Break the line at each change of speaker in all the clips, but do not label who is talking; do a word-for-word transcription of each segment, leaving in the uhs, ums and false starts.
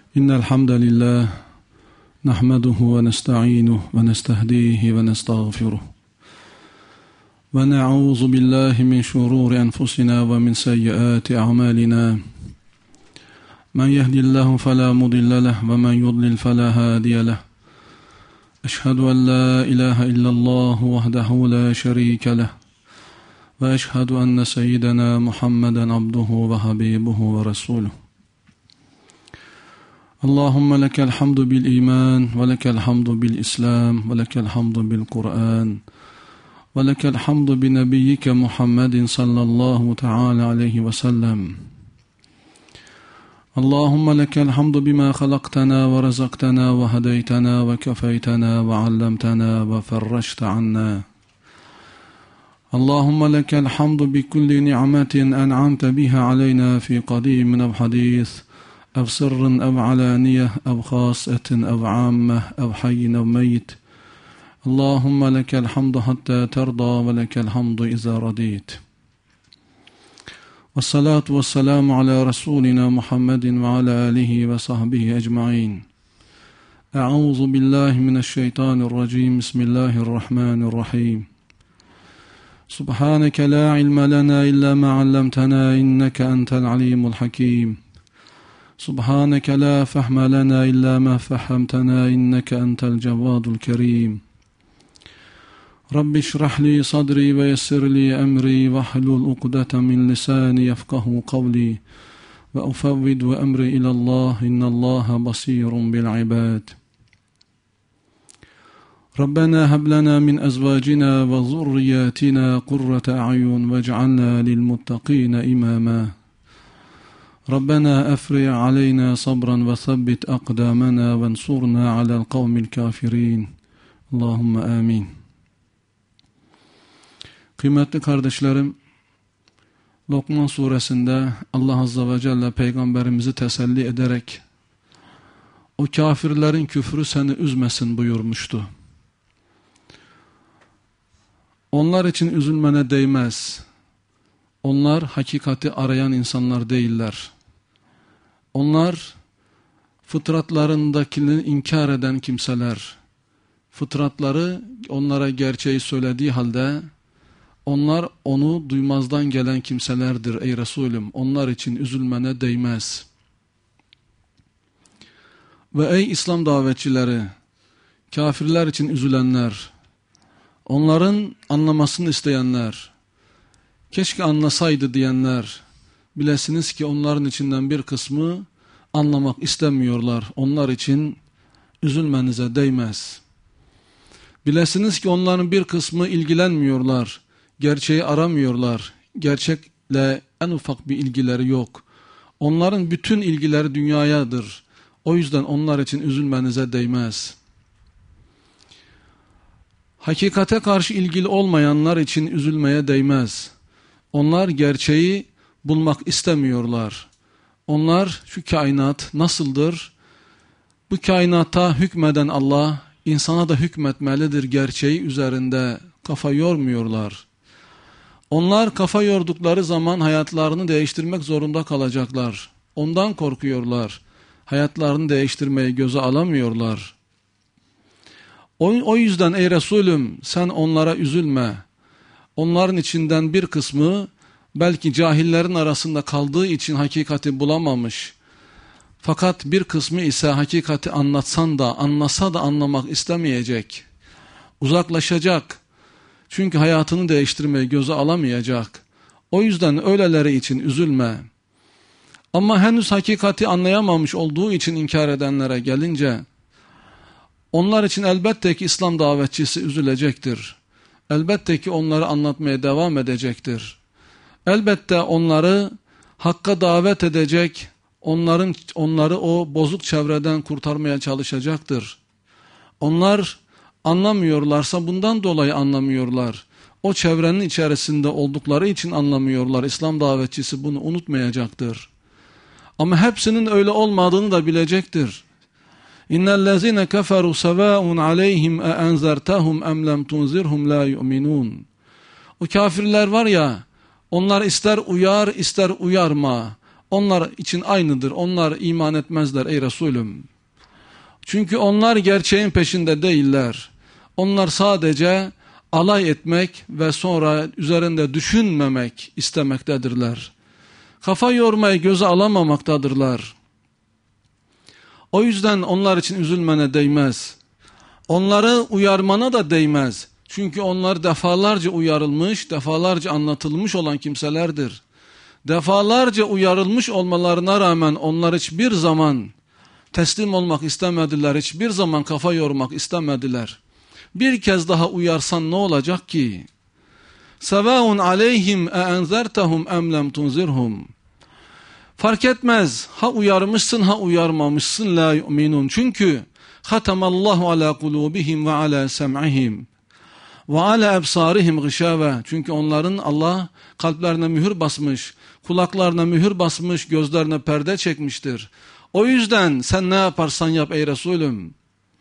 إن الحمد لله نحمده ونستعينه ونستهديه ونستغفره ونعوذ بالله من شرور أنفسنا ومن سيئات أعمالنا من يهدي الله فلا مضل له ومن يضلل فلا هادي له أشهد أن لا إله إلا الله وحده لا شريك له وأشهد أن سيدنا محمدا عبده وحبيبه ورسوله اللهم لك الحمد بالإيمان ولك الحمد بالإسلام ولك الحمد بالقرآن ولك الحمد بنبيك محمد صلى الله تعالى عليه وسلم اللهم لك الحمد بما خلقتنا ورزقتنا وهديتنا وكفيتنا وعلمتنا وفرجت عنا اللهم لك الحمد بكل نعمة أنعمت بها علينا في قديم أو حديث أو سر أو علانية أو خاصة أو عامة أو حي أو ميت اللهم لك الحمد حتى ترضى ولك الحمد إذا رضيت والصلاة والسلام على رسولنا محمد وعلى آله وصحبه أجمعين أعوذ بالله من الشيطان الرجيم بسم الله الرحمن الرحيم سبحانك لا علم لنا إلا ما علمتنا إنك أنت العليم الحكيم سبحانك لا فهم لنا إلا ما فهمتنا إنك أنت الجواد الكريم رب اشرح لي صدري ويسر لي أمري واحلل عقدة من لساني يفقه قولي وأفوض أمري إلى الله إن الله بصير بالعباد ربنا هب لنا من أزواجنا وذرياتنا قرة أعين واجعلنا للمتقين إماما ربنا أفرغ علينا صبرا وثبت أقدامنا وانصرنا على القوم الكافرين اللهم آمين. Kıymetli kardeşlerim, Lokman suresinde Allah Azze ve Celle peygamberimizi teselli ederek o kafirlerin küfrü seni üzmesin buyurmuştu. Onlar için üzülmene değmez. Onlar hakikati arayan insanlar değiller. Onlar fıtratlarındakini inkar eden kimseler. Fıtratları onlara gerçeği söylediği halde onlar onu duymazdan gelen kimselerdir ey Resulüm. Onlar için üzülmene değmez. Ve ey İslam davetçileri, kafirler için üzülenler, onların anlamasını isteyenler, keşke anlasaydı diyenler, bilesiniz ki onların içinden bir kısmı anlamak istemiyorlar. Onlar için üzülmenize değmez. Bilesiniz ki onların bir kısmı ilgilenmiyorlar. Gerçeği aramıyorlar. Gerçekle en ufak bir ilgileri yok. Onların bütün ilgileri dünyayadır. O yüzden onlar için üzülmenize değmez. Hakikate karşı ilgili olmayanlar için üzülmeye değmez. Onlar gerçeği bulmak istemiyorlar. Onlar şu kainat nasıldır? Bu kainata hükmeden Allah insana da hükmetmelidir gerçeği üzerinde kafa yormuyorlar. Onlar kafa yordukları zaman hayatlarını değiştirmek zorunda kalacaklar. Ondan korkuyorlar. Hayatlarını değiştirmeyi göze alamıyorlar. O, o yüzden ey Resulüm sen onlara üzülme. Onların içinden bir kısmı belki cahillerin arasında kaldığı için hakikati bulamamış. Fakat bir kısmı ise hakikati anlatsan da anlasa da anlamak istemeyecek. Uzaklaşacak. Çünkü hayatını değiştirmeyi göze alamayacak. O yüzden öyleleri için üzülme. Ama henüz hakikati anlayamamış olduğu için inkar edenlere gelince, onlar için elbette ki İslam davetçisi üzülecektir. Elbette ki onları anlatmaya devam edecektir. Elbette onları hakka davet edecek, onların onları o bozuk çevreden kurtarmaya çalışacaktır. Onlar anlamıyorlarsa bundan dolayı anlamıyorlar. O çevrenin içerisinde oldukları için anlamıyorlar. İslam davetçisi bunu unutmayacaktır. Ama hepsinin öyle olmadığını da bilecektir. İnnellezine keferu sevaun aleyhim e enzertehum em lem tunzirhum la yu'minun. O kafirler var ya, onlar ister uyar ister uyarma. onlar için aynıdır. Onlar iman etmezler ey Resulüm. Çünkü onlar gerçeğin peşinde değiller. Onlar sadece alay etmek ve sonra üzerinde düşünmemek istemektedirler. Kafa yormayı göze alamamaktadırlar. O yüzden onlar için üzülmene değmez. Onları uyarmana da değmez. Çünkü onlar defalarca uyarılmış, defalarca anlatılmış olan kimselerdir. Defalarca uyarılmış olmalarına rağmen onlar hiçbir zaman teslim olmak istemediler, hiçbir zaman kafa yormak istemediler. Bir kez daha uyarsan ne olacak ki? Sevaun aleyhim e enzertehum em lem tunzirhum. Fark etmez, ha uyarmışsın ha uyarmamışsın, la yu'minun. Çünkü hatamallahu ala kulubihim ve ala sem'ihim ve ala ebsarihim gışave. Çünkü onların Allah kalplerine mühür basmış, kulaklarına mühür basmış, gözlerine perde çekmiştir. O yüzden sen ne yaparsan yap ey Resulüm.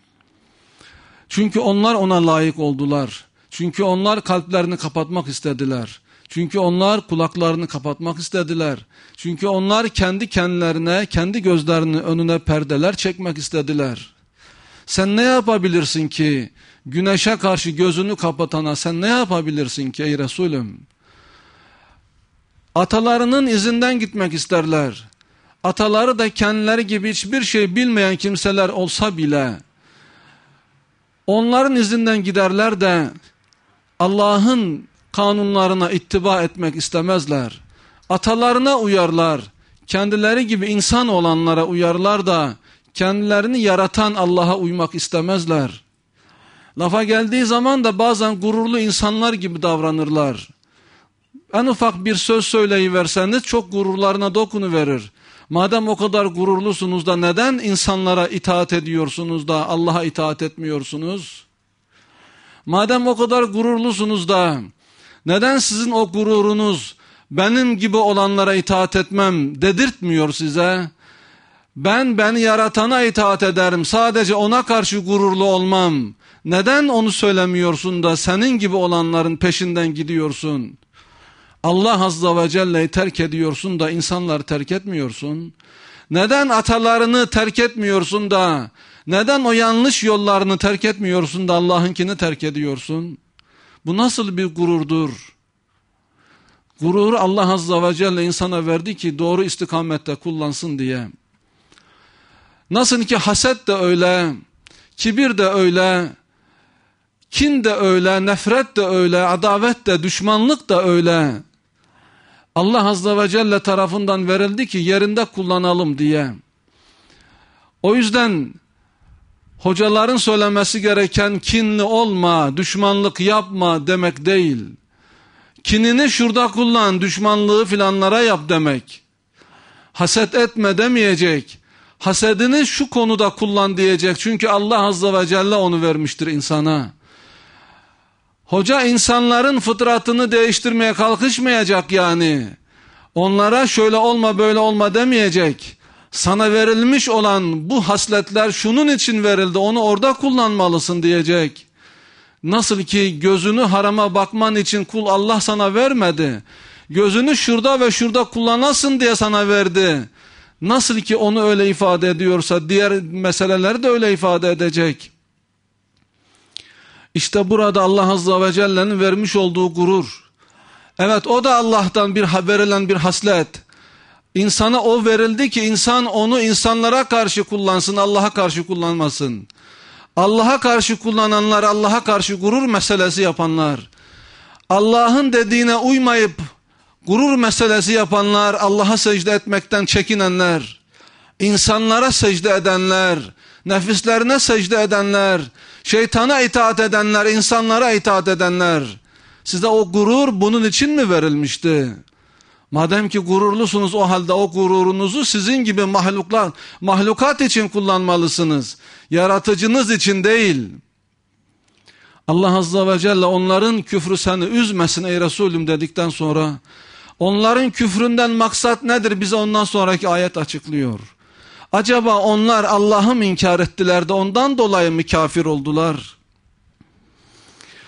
Çünkü onlar ona layık oldular. Çünkü onlar kalplerini kapatmak istediler. Çünkü onlar kulaklarını kapatmak istediler. Çünkü onlar kendi kendilerine, kendi gözlerinin önüne perdeler çekmek istediler. Sen ne yapabilirsin ki? Güneşe karşı gözünü kapatana sen ne yapabilirsin ki ey Resulüm? Atalarının izinden gitmek isterler. Ataları da kendileri gibi hiçbir şey bilmeyen kimseler olsa bile onların izinden giderler de Allah'ın kanunlarına ittiba etmek istemezler. Atalarına uyarlar. Kendileri gibi insan olanlara uyarlar da kendilerini yaratan Allah'a uymak istemezler. Lafa geldiği zaman da bazen gururlu insanlar gibi davranırlar. En ufak bir söz söyleyiverseniz çok gururlarına dokunuverir. Madem o kadar gururlusunuz da neden insanlara itaat ediyorsunuz da Allah'a itaat etmiyorsunuz? Madem o kadar gururlusunuz da neden sizin o gururunuz benim gibi olanlara itaat etmem dedirtmiyor size? Ben beni yaratana itaat ederim, sadece ona karşı gururlu olmam. Neden onu söylemiyorsun da senin gibi olanların peşinden gidiyorsun? Allah Azze ve Celle'yi terk ediyorsun da insanları terk etmiyorsun. Neden atalarını terk etmiyorsun da, neden o yanlış yollarını terk etmiyorsun da Allah'ınkini terk ediyorsun? Bu nasıl bir gururdur? Gururu Allah Azze ve Celle insana verdi ki doğru istikamette kullansın diye. Nasıl ki haset de öyle, kibir de öyle, kin de öyle, nefret de öyle, adavet de, düşmanlık da öyle. Allah Azze ve Celle tarafından verildi ki yerinde kullanalım diye. O yüzden hocaların söylemesi gereken kinli olma, düşmanlık yapma demek değil. Kinini şurada kullan, düşmanlığı filanlara yap demek. Haset etme demeyecek. Hasedini şu konuda kullan diyecek. Çünkü Allah Azze ve Celle onu vermiştir insana. Hoca insanların fıtratını değiştirmeye kalkışmayacak yani. Onlara şöyle olma böyle olma demeyecek. Sana verilmiş olan bu hasletler şunun için verildi, onu orada kullanmalısın diyecek. Nasıl ki gözünü harama bakman için kul Allah sana vermedi. Gözünü şurada ve şurada kullanasın diye sana verdi. Nasıl ki onu öyle ifade ediyorsa diğer meseleleri de öyle ifade edecek. İşte burada Allah Azze ve Celle'nin vermiş olduğu gurur. Evet, o da Allah'tan bir verilen bir haslet. İnsana o verildi ki insan onu insanlara karşı kullansın, Allah'a karşı kullanmasın. Allah'a karşı kullananlar, Allah'a karşı gurur meselesi yapanlar. Allah'ın dediğine uymayıp gurur meselesi yapanlar, Allah'a secde etmekten çekinenler, insanlara secde edenler, nefislerine secde edenler, şeytana itaat edenler, insanlara itaat edenler. Size o gurur bunun için mi verilmişti? Madem ki gururlusunuz, o halde o gururunuzu sizin gibi mahluklar, mahlukat için kullanmalısınız. Yaratıcınız için değil. Allah Azze ve Celle onların küfrü seni üzmesin ey Resulüm dedikten sonra, onların küfründen maksat nedir? Bize ondan sonraki ayet açıklıyor. Acaba onlar Allah'ı mı inkar ettiler de ondan dolayı mı kafir oldular?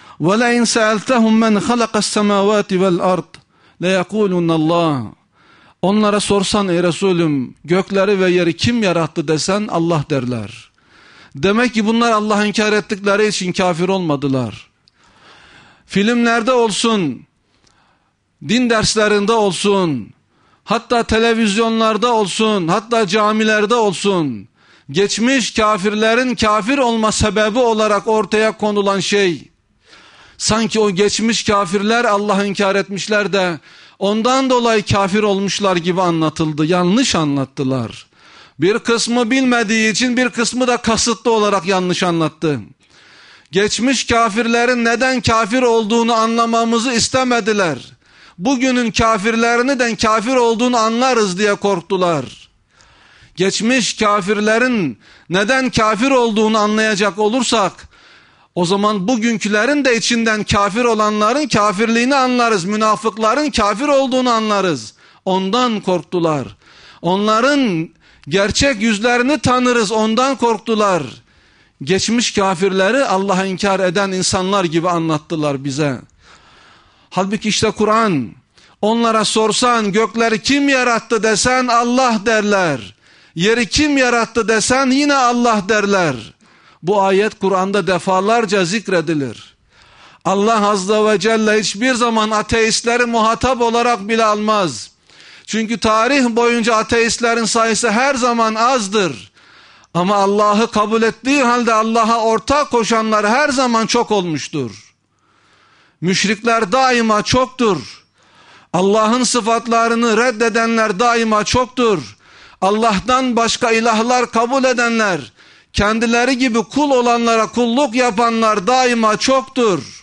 وَلَاِنْ سَأَلْتَهُمْ مَنْ خَلَقَ السَّمَاوَاتِ وَالْأَرْضِ لَيَقُولُنَّ اللّٰهِ Onlara sorsan ey Resulüm gökleri ve yeri kim yarattı desen Allah derler. Demek ki bunlar Allah'ı inkar ettikleri için kafir olmadılar. Filmlerde olsun, din derslerinde olsun, hatta televizyonlarda olsun, hatta camilerde olsun, geçmiş kafirlerin kafir olma sebebi olarak ortaya konulan şey, sanki o geçmiş kafirler Allah'ı inkar etmişler de ondan dolayı kafir olmuşlar gibi anlatıldı. Yanlış anlattılar. Bir kısmı bilmediği için bir kısmı da kasıtlı olarak yanlış anlattı. Geçmiş kafirlerin neden kafir olduğunu anlamamızı istemediler. Bugünün kafirlerini de kafir olduğunu anlarız diye korktular. Geçmiş kafirlerin neden kafir olduğunu anlayacak olursak, o zaman bugünkülerin de içinden kafir olanların kafirliğini anlarız. Münafıkların kafir olduğunu anlarız. Ondan korktular. Onların gerçek yüzlerini tanırız. Ondan korktular. Geçmiş kafirleri Allah'a inkar eden insanlar gibi anlattılar bize. Halbuki işte Kur'an, onlara sorsan gökleri kim yarattı desen Allah derler. Yeri kim yarattı desen yine Allah derler. Bu ayet Kur'an'da defalarca zikredilir. Allah Azze ve Celle hiçbir zaman ateistleri muhatap olarak bile almaz. Çünkü tarih boyunca ateistlerin sayısı her zaman azdır. Ama Allah'ı kabul ettiği halde Allah'a ortak koşanlar her zaman çok olmuştur. Müşrikler daima çoktur. Allah'ın sıfatlarını reddedenler daima çoktur. Allah'tan başka ilahlar kabul edenler, kendileri gibi kul olanlara kulluk yapanlar daima çoktur.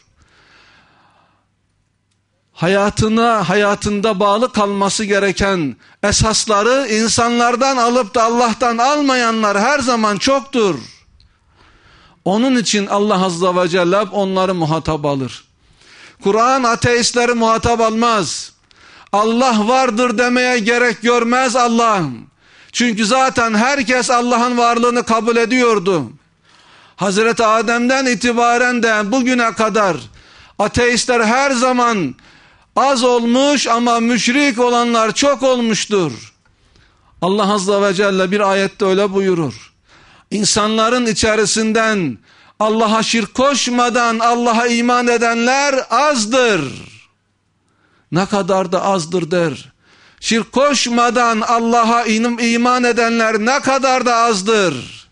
Hayatına, hayatında bağlı kalması gereken esasları insanlardan alıp da Allah'tan almayanlar her zaman çoktur. Onun için Allah Azze ve Celle onları muhatap alır. Kur'an ateistleri muhatap almaz. Allah vardır demeye gerek görmez Allah'ım. Çünkü zaten herkes Allah'ın varlığını kabul ediyordu. Hazreti Adem'den itibaren de bugüne kadar ateistler her zaman az olmuş ama müşrik olanlar çok olmuştur. Allah Azze ve Celle bir ayette öyle buyurur. İnsanların içerisinden Allah'a şirk koşmadan Allah'a iman edenler azdır. Ne kadar da azdır der. Şirk koşmadan Allah'a iman edenler ne kadar da azdır.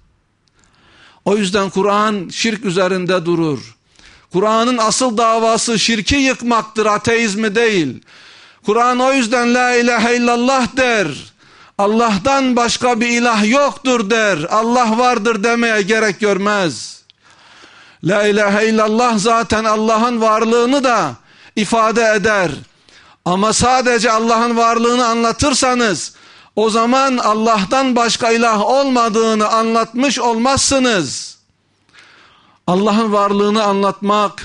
O yüzden Kur'an şirk üzerinde durur. Kur'an'ın asıl davası şirki yıkmaktır, ateizmi değil. Kur'an o yüzden la ilahe illallah der. Allah'tan başka bir ilah yoktur der. Allah vardır demeye gerek görmez. La ilahe illallah zaten Allah'ın varlığını da ifade eder. Ama sadece Allah'ın varlığını anlatırsanız o zaman Allah'tan başka ilah olmadığını anlatmış olmazsınız. Allah'ın varlığını anlatmak,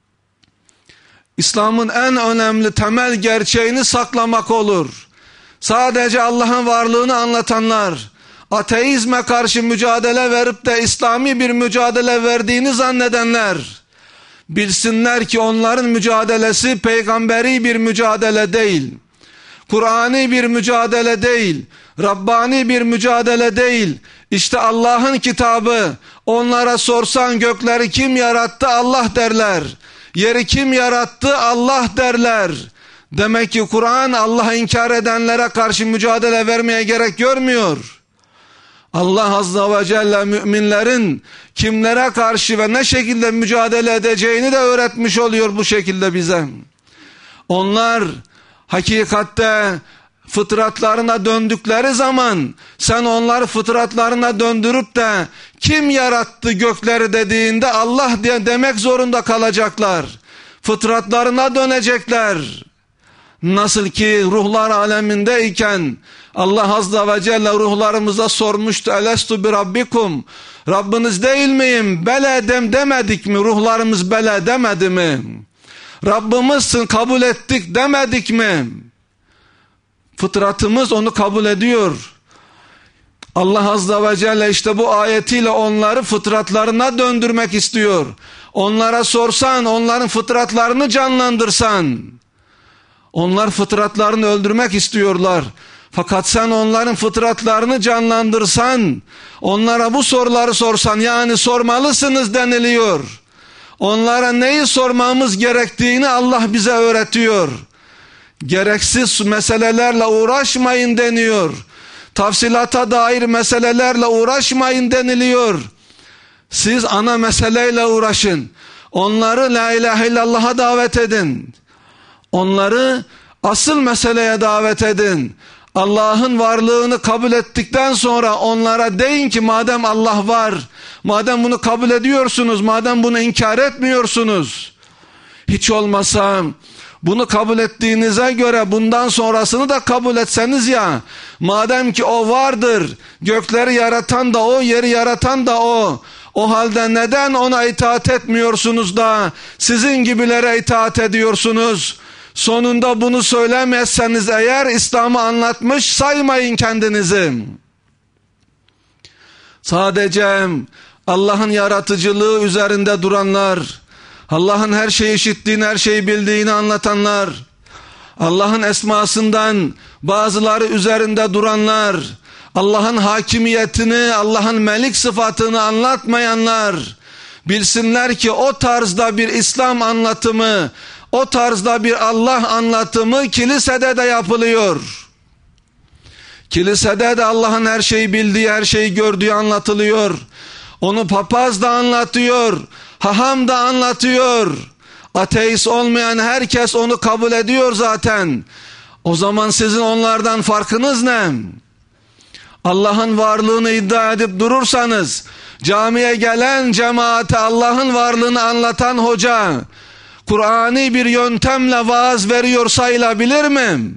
İslam'ın en önemli temel gerçeğini saklamak olur. Sadece Allah'ın varlığını anlatanlar, ateizme karşı mücadele verip de İslami bir mücadele verdiğini zannedenler, bilsinler ki onların mücadelesi peygamberi bir mücadele değil, Kur'ani bir mücadele değil, Rabbani bir mücadele değil. İşte Allah'ın kitabı, onlara sorsan gökleri kim yarattı Allah derler. Yeri kim yarattı Allah derler. Demek ki Kur'an Allah'ı inkar edenlere karşı mücadele vermeye gerek görmüyor. Allah Azze ve Celle müminlerin kimlere karşı ve ne şekilde mücadele edeceğini de öğretmiş oluyor bu şekilde bize. Onlar hakikatte fıtratlarına döndükleri zaman sen onları fıtratlarına döndürüp de kim yarattı gökleri dediğinde Allah diye demek zorunda kalacaklar. Fıtratlarına dönecekler. Nasıl ki ruhlar alemindeyken Allah Azze ve Celle ruhlarımıza sormuştu. Elestu bi rabbikum, Rabbiniz değil miyim? Bele dem demedik mi? Ruhlarımız bele demedi mi? Rabbimizsin kabul ettik demedik mi? Fıtratımız onu kabul ediyor. Allah Azze ve Celle işte bu ayetiyle onları fıtratlarına döndürmek istiyor. Onlara sorsan, onların fıtratlarını canlandırsan, Onlar fıtratlarını öldürmek istiyorlar. Fakat sen onların fıtratlarını canlandırsan, onlara bu soruları sorsan, yani sormalısınız deniliyor. Onlara neyi sormamız gerektiğini Allah bize öğretiyor. Gereksiz meselelerle uğraşmayın deniyor. Tafsilata dair meselelerle uğraşmayın deniliyor. Siz ana meseleyle uğraşın. Onları la ilahe illallah'a davet edin. Onları asıl meseleye davet edin. Allah'ın varlığını kabul ettikten sonra onlara deyin ki madem Allah var, madem bunu kabul ediyorsunuz, madem bunu inkar etmiyorsunuz, hiç olmasa bunu kabul ettiğinize göre bundan sonrasını da kabul etseniz ya, madem ki o vardır, gökleri yaratan da o, yeri yaratan da o, o halde neden ona itaat etmiyorsunuz da sizin gibilere itaat ediyorsunuz? Sonunda bunu söylemezseniz eğer İslam'ı anlatmış saymayın kendinizi. Sadece Allah'ın yaratıcılığı üzerinde duranlar, Allah'ın her şeyi işittiğini, her şeyi bildiğini anlatanlar, Allah'ın esmasından bazıları üzerinde duranlar, Allah'ın hakimiyetini, Allah'ın melik sıfatını anlatmayanlar, bilsinler ki o tarzda bir İslam anlatımı, o tarzda bir Allah anlatımı kilisede de yapılıyor. Kilisede de Allah'ın her şeyi bildiği, her şeyi gördüğü anlatılıyor. Onu papaz da anlatıyor, haham da anlatıyor. Ateist olmayan herkes onu kabul ediyor zaten. O zaman sizin onlardan farkınız ne? Allah'ın varlığını iddia edip durursanız, camiye gelen cemaate Allah'ın varlığını anlatan hoca, Kur'ani bir yöntemle vaaz veriyor sayılabilir mi?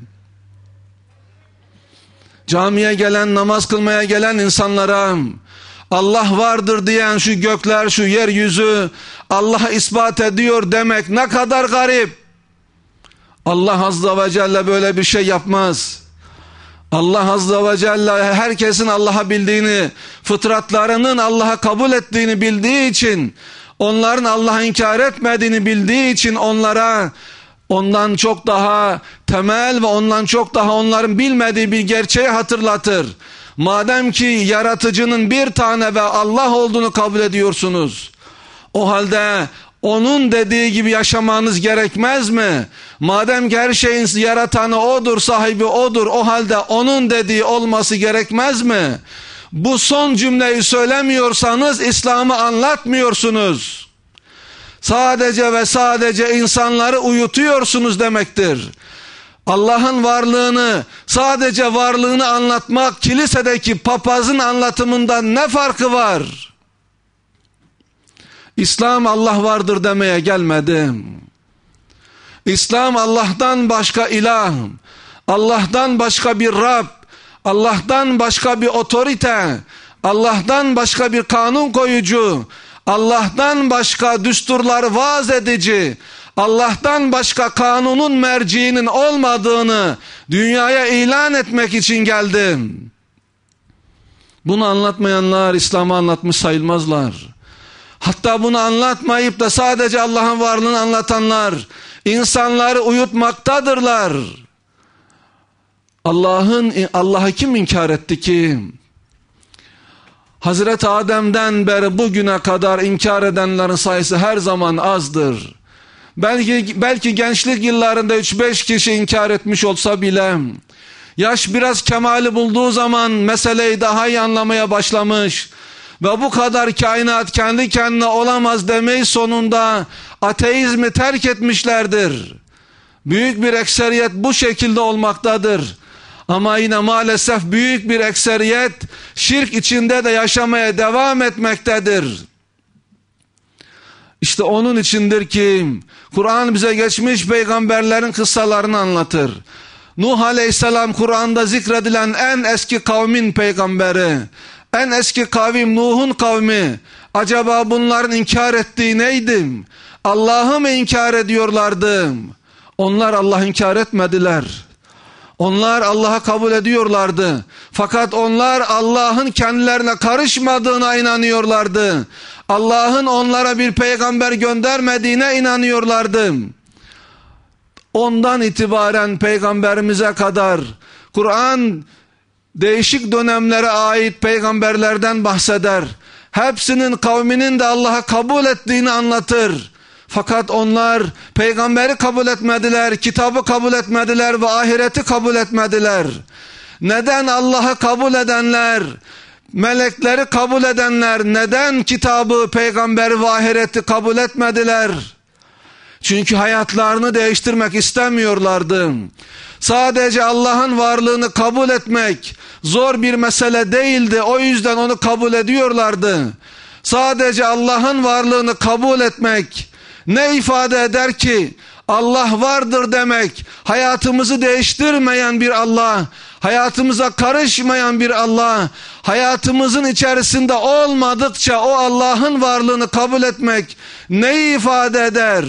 Camiye gelen, namaz kılmaya gelen insanlara Allah vardır diyen şu gökler, şu yeryüzü Allah'a ispat ediyor demek ne kadar garip. Allah Azze ve Celle böyle bir şey yapmaz. Allah Azze ve Celle herkesin Allah'a bildiğini, fıtratlarının Allah'a kabul ettiğini bildiği için, onların Allah'ı inkar etmediğini bildiği için onlara ondan çok daha temel ve ondan çok daha onların bilmediği bir gerçeği hatırlatır. Madem ki yaratıcının bir tane ve Allah olduğunu kabul ediyorsunuz, o halde onun dediği gibi yaşamanız gerekmez mi? Madem ki her şeyin yaratanı odur, sahibi odur, o halde onun dediği olması gerekmez mi? Bu son cümleyi söylemiyorsanız İslam'ı anlatmıyorsunuz. Sadece ve sadece insanları uyutuyorsunuz demektir. Allah'ın varlığını, sadece varlığını anlatmak kilisedeki papazın anlatımından ne farkı var? İslam Allah vardır demeye gelmedi. İslam Allah'tan başka ilah, Allah'tan başka bir Rab, Allah'tan başka bir otorite, Allah'tan başka bir kanun koyucu, Allah'tan başka düsturları vaaz edici, Allah'tan başka kanunun merciğinin olmadığını dünyaya ilan etmek için geldim. Bunu anlatmayanlar İslam'ı anlatmış sayılmazlar. Hatta bunu anlatmayıp da sadece Allah'ın varlığını anlatanlar insanları uyutmaktadırlar. Allah'ın Allah'ı kim inkar etti ki? Hazreti Adem'den beri bugüne kadar inkar edenlerin sayısı her zaman azdır. Belki belki gençlik yıllarında üç beş kişi inkar etmiş olsa bile, yaş biraz kemali bulduğu zaman meseleyi daha iyi anlamaya başlamış ve bu kadar kainat kendi kendine olamaz demeyi sonunda ateizmi terk etmişlerdir. Büyük bir ekseriyet bu şekilde olmaktadır. Ama yine maalesef büyük bir ekseriyet şirk içinde de yaşamaya devam etmektedir. İşte onun içindir ki Kur'an bize geçmiş peygamberlerin kıssalarını anlatır. Nuh Aleyhisselam Kur'an'da zikredilen en eski kavmin peygamberi. En eski kavim Nuh'un kavmi. Acaba bunların inkar ettiği neydi? Allah'ı mı inkar ediyorlardı? Onlar Allah'ı inkar etmediler. Onlar Allah'ı kabul ediyorlardı. Fakat onlar Allah'ın kendilerine karışmadığına inanıyorlardı. Allah'ın onlara bir peygamber göndermediğine inanıyorlardı. ondan itibaren peygamberimize kadar Kur'an değişik dönemlere ait peygamberlerden bahseder. Hepsinin kavminin de Allah'a kabul ettiğini anlatır. Fakat onlar peygamberi kabul etmediler, kitabı kabul etmediler ve ahireti kabul etmediler. Neden Allah'ı kabul edenler, melekleri kabul edenler, neden kitabı, peygamberi ve ahireti kabul etmediler? Çünkü hayatlarını değiştirmek istemiyorlardı. Sadece Allah'ın varlığını kabul etmek zor bir mesele değildi. O yüzden onu kabul ediyorlardı. Sadece Allah'ın varlığını kabul etmek ne ifade eder ki? Allah vardır demek, hayatımızı değiştirmeyen bir Allah, hayatımıza karışmayan bir Allah, hayatımızın içerisinde olmadıkça o Allah'ın varlığını kabul etmek neyi ifade eder?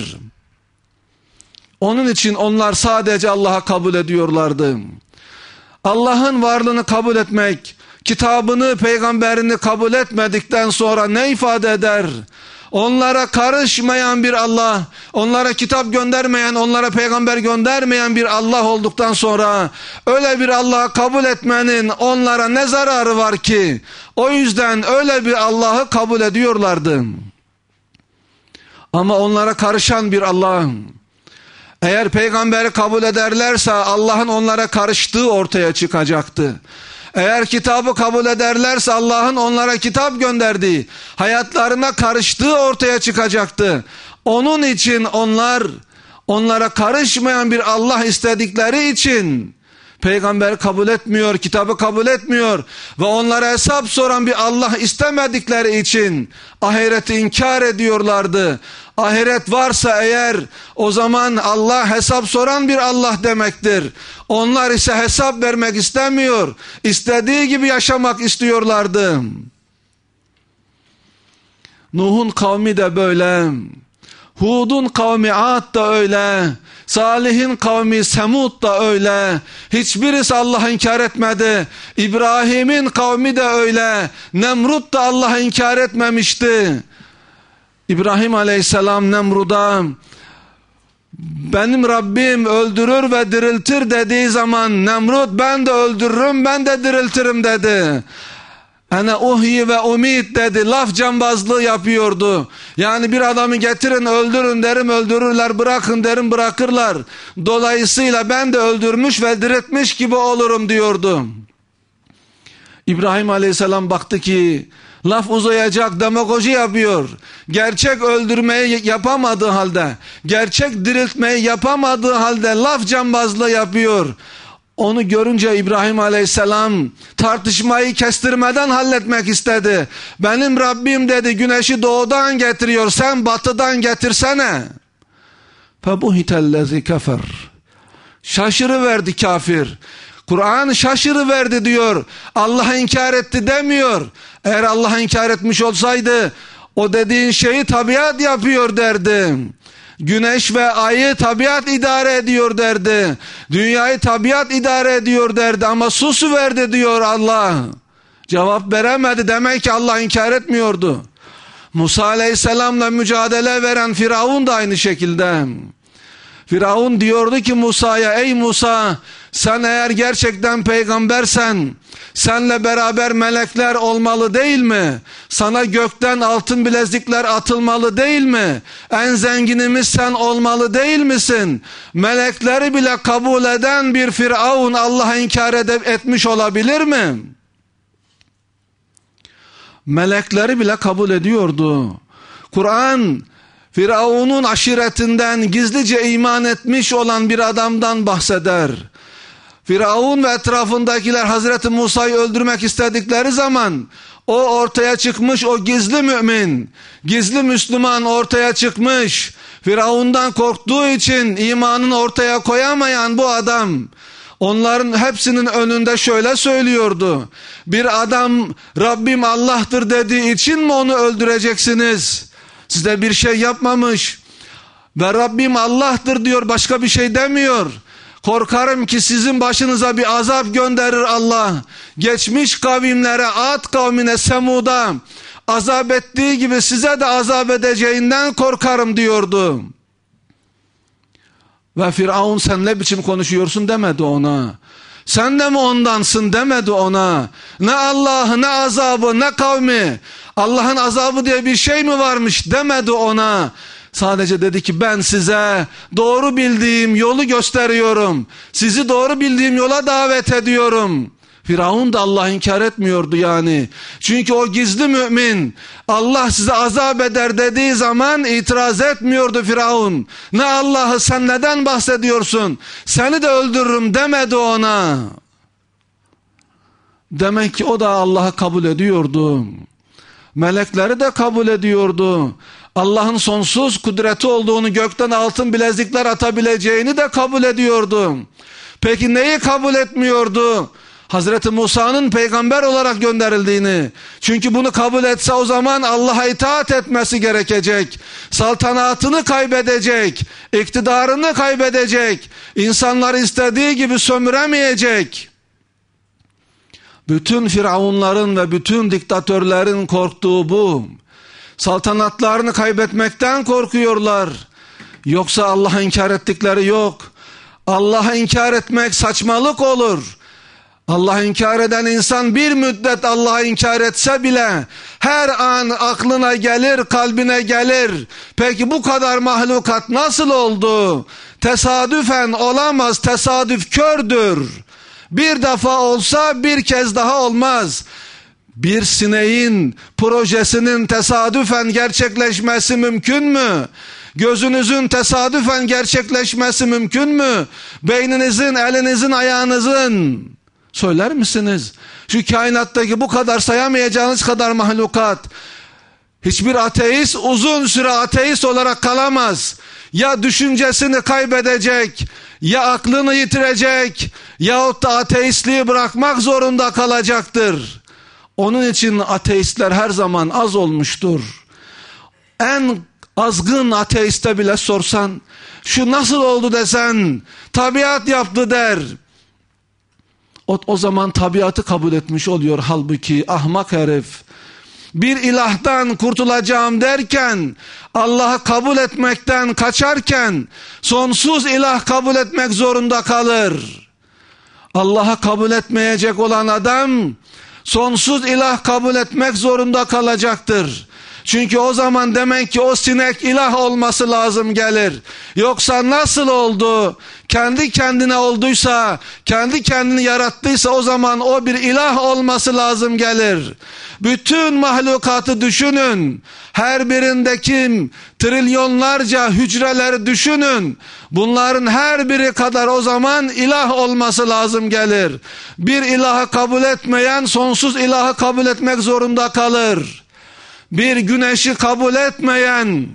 Onun için onlar sadece Allah'a kabul ediyorlardı. Allah'ın varlığını kabul etmek, kitabını, peygamberini kabul etmedikten sonra ne ifade eder? Onlara karışmayan bir Allah, onlara kitap göndermeyen, onlara peygamber göndermeyen bir Allah olduktan sonra öyle bir Allah'ı kabul etmenin onlara ne zararı var ki? O yüzden öyle bir Allah'ı kabul ediyorlardı. Ama onlara karışan bir Allah, eğer peygamberi kabul ederlerse Allah'ın onlara karıştığı ortaya çıkacaktı. Eğer kitabı kabul ederlerse Allah'ın onlara kitap gönderdiği, hayatlarına karıştığı ortaya çıkacaktı. Onun için onlar, onlara karışmayan bir Allah istedikleri için peygamberi kabul etmiyor, kitabı kabul etmiyor ve onlara hesap soran bir Allah istemedikleri için ahireti inkar ediyorlardı. Ahiret varsa eğer, o zaman Allah hesap soran bir Allah demektir. Onlar ise hesap vermek istemiyor, istediği gibi yaşamak istiyorlardı. Nuh'un kavmi de böyle, Hud'un kavmi Ad da öyle, Salih'in kavmi Semud da öyle. Hiçbirisi Allah'ı inkar etmedi. İbrahim'in kavmi de öyle. Nemrut da Allah'ı inkar etmemişti. İbrahim Aleyhisselam Nemrud'a benim Rabbim öldürür ve diriltir dediği zaman Nemrut ben de öldürürüm, ben de diriltirim dedi. Ene uhyi ve umit dedi. Laf cambazlığı yapıyordu. Yani bir adamı getirin öldürün derim öldürürler, bırakın derim bırakırlar. Dolayısıyla ben de öldürmüş ve diriltmiş gibi olurum diyordu. İbrahim Aleyhisselam baktı ki laf uzayacak, demagoji yapıyor. Gerçek öldürmeyi yapamadığı halde, gerçek diriltmeyi yapamadığı halde laf cambazlığı yapıyor. Onu görünce İbrahim Aleyhisselam tartışmayı kestirmeden halletmek istedi. Benim Rabbim dedi güneşi doğudan getiriyor, sen batıdan getirsene. Febuhitellezi kefer. Şaşırıverdi kafir. Kur'an şaşırıverdi diyor. Allah'ı inkar etti demiyor. Eğer Allah'ı inkar etmiş olsaydı o dediğin şeyi tabiat yapıyor derdi. Güneş ve ayı tabiat idare ediyor derdi. Dünyayı tabiat idare ediyor derdi. Ama susuverdi diyor Allah. Cevap veremedi. Demek ki Allah inkar etmiyordu. Musa Aleyhisselam'la mücadele veren Firavun da aynı şekilde. Firavun diyordu ki Musa'ya, ey Musa sen eğer gerçekten peygambersen senle beraber melekler olmalı değil mi? Sana gökten altın bilezikler atılmalı değil mi? En zenginimiz sen olmalı değil misin? Melekleri bile kabul eden bir Firavun Allah'a inkar edip etmiş olabilir mi? Melekleri bile kabul ediyordu. Kur'an Firavun'un aşiretinden gizlice iman etmiş olan bir adamdan bahseder. Firavun ve etrafındakiler Hazreti Musa'yı öldürmek istedikleri zaman o ortaya çıkmış, o gizli mümin, gizli Müslüman ortaya çıkmış. Firavun'dan korktuğu için imanını ortaya koyamayan bu adam onların hepsinin önünde şöyle söylüyordu. Bir adam Rabbim Allah'tır dediği için mi onu öldüreceksiniz? Size bir şey yapmamış ve Rabbim Allah'tır diyor, başka bir şey demiyor. Korkarım ki sizin başınıza bir azap gönderir Allah. Geçmiş kavimlere, Ad kavmine, Semud'a azap ettiği gibi size de azap edeceğinden korkarım diyordu. Ve Firavun sen ne biçim konuşuyorsun demedi ona. Sen de mi ondansın demedi ona. Ne Allah'ı, ne azabı, ne kavmi. Allah'ın azabı diye bir şey mi varmış demedi ona. Sadece dedi ki ben size doğru bildiğim yolu gösteriyorum. Sizi doğru bildiğim yola davet ediyorum. Firavun da Allah'ı inkar etmiyordu yani. Çünkü o gizli mümin Allah size azap eder dediği zaman itiraz etmiyordu Firavun. Ne Allah'ı, sen neden bahsediyorsun? Seni de öldürürüm demedi ona. Demek ki o da Allah'ı kabul ediyordu. Melekleri de kabul ediyordu. Allah'ın sonsuz kudreti olduğunu, gökten altın bilezikler atabileceğini de kabul ediyordu. Peki neyi kabul etmiyordu? Hazreti Musa'nın peygamber olarak gönderildiğini. Çünkü bunu kabul etse o zaman Allah'a itaat etmesi gerekecek. Saltanatını kaybedecek. İktidarını kaybedecek. İnsanları istediği gibi sömüremeyecek. Bütün firavunların ve bütün diktatörlerin korktuğu bu. Saltanatlarını kaybetmekten korkuyorlar. Yoksa Allah'ı inkar ettikleri yok. Allah'ı inkar etmek saçmalık olur. Allah'ı inkar eden insan bir müddet Allah'ı inkar etse bile her an aklına gelir, kalbine gelir. Peki bu kadar mahlukat nasıl oldu? Tesadüfen olamaz, tesadüf kördür. Bir defa olsa bir kez daha olmaz. Bir sineğin projesinin tesadüfen gerçekleşmesi mümkün mü? Gözünüzün tesadüfen gerçekleşmesi mümkün mü? Beyninizin, elinizin, ayağınızın. Söyler misiniz? Şu kainattaki bu kadar sayamayacağınız kadar mahlukat. Hiçbir ateist uzun süre ateist olarak kalamaz. Ya düşüncesini kaybedecek, ya aklını yitirecek, yahut da ateistliği bırakmak zorunda kalacaktır. Onun için ateistler her zaman az olmuştur. En azgın ateiste bile sorsan, şu nasıl oldu desen, tabiat yaptı der. O, o zaman tabiatı kabul etmiş oluyor. Halbuki ahmak herif bir ilahtan kurtulacağım derken, Allah'ı kabul etmekten kaçarken sonsuz ilah kabul etmek zorunda kalır. Allah'ı kabul etmeyecek olan adam sonsuz ilah kabul etmek zorunda kalacaktır. Çünkü o zaman demek ki o sinek ilah olması lazım gelir. Yoksa nasıl oldu? Kendi kendine olduysa, kendi kendini yarattıysa o zaman o bir ilah olması lazım gelir. Bütün mahlukatı düşünün. Her birindeki trilyonlarca hücreleri düşünün. Bunların her biri kadar o zaman ilah olması lazım gelir. Bir ilahı kabul etmeyen sonsuz ilahı kabul etmek zorunda kalır. Bir güneşi kabul etmeyen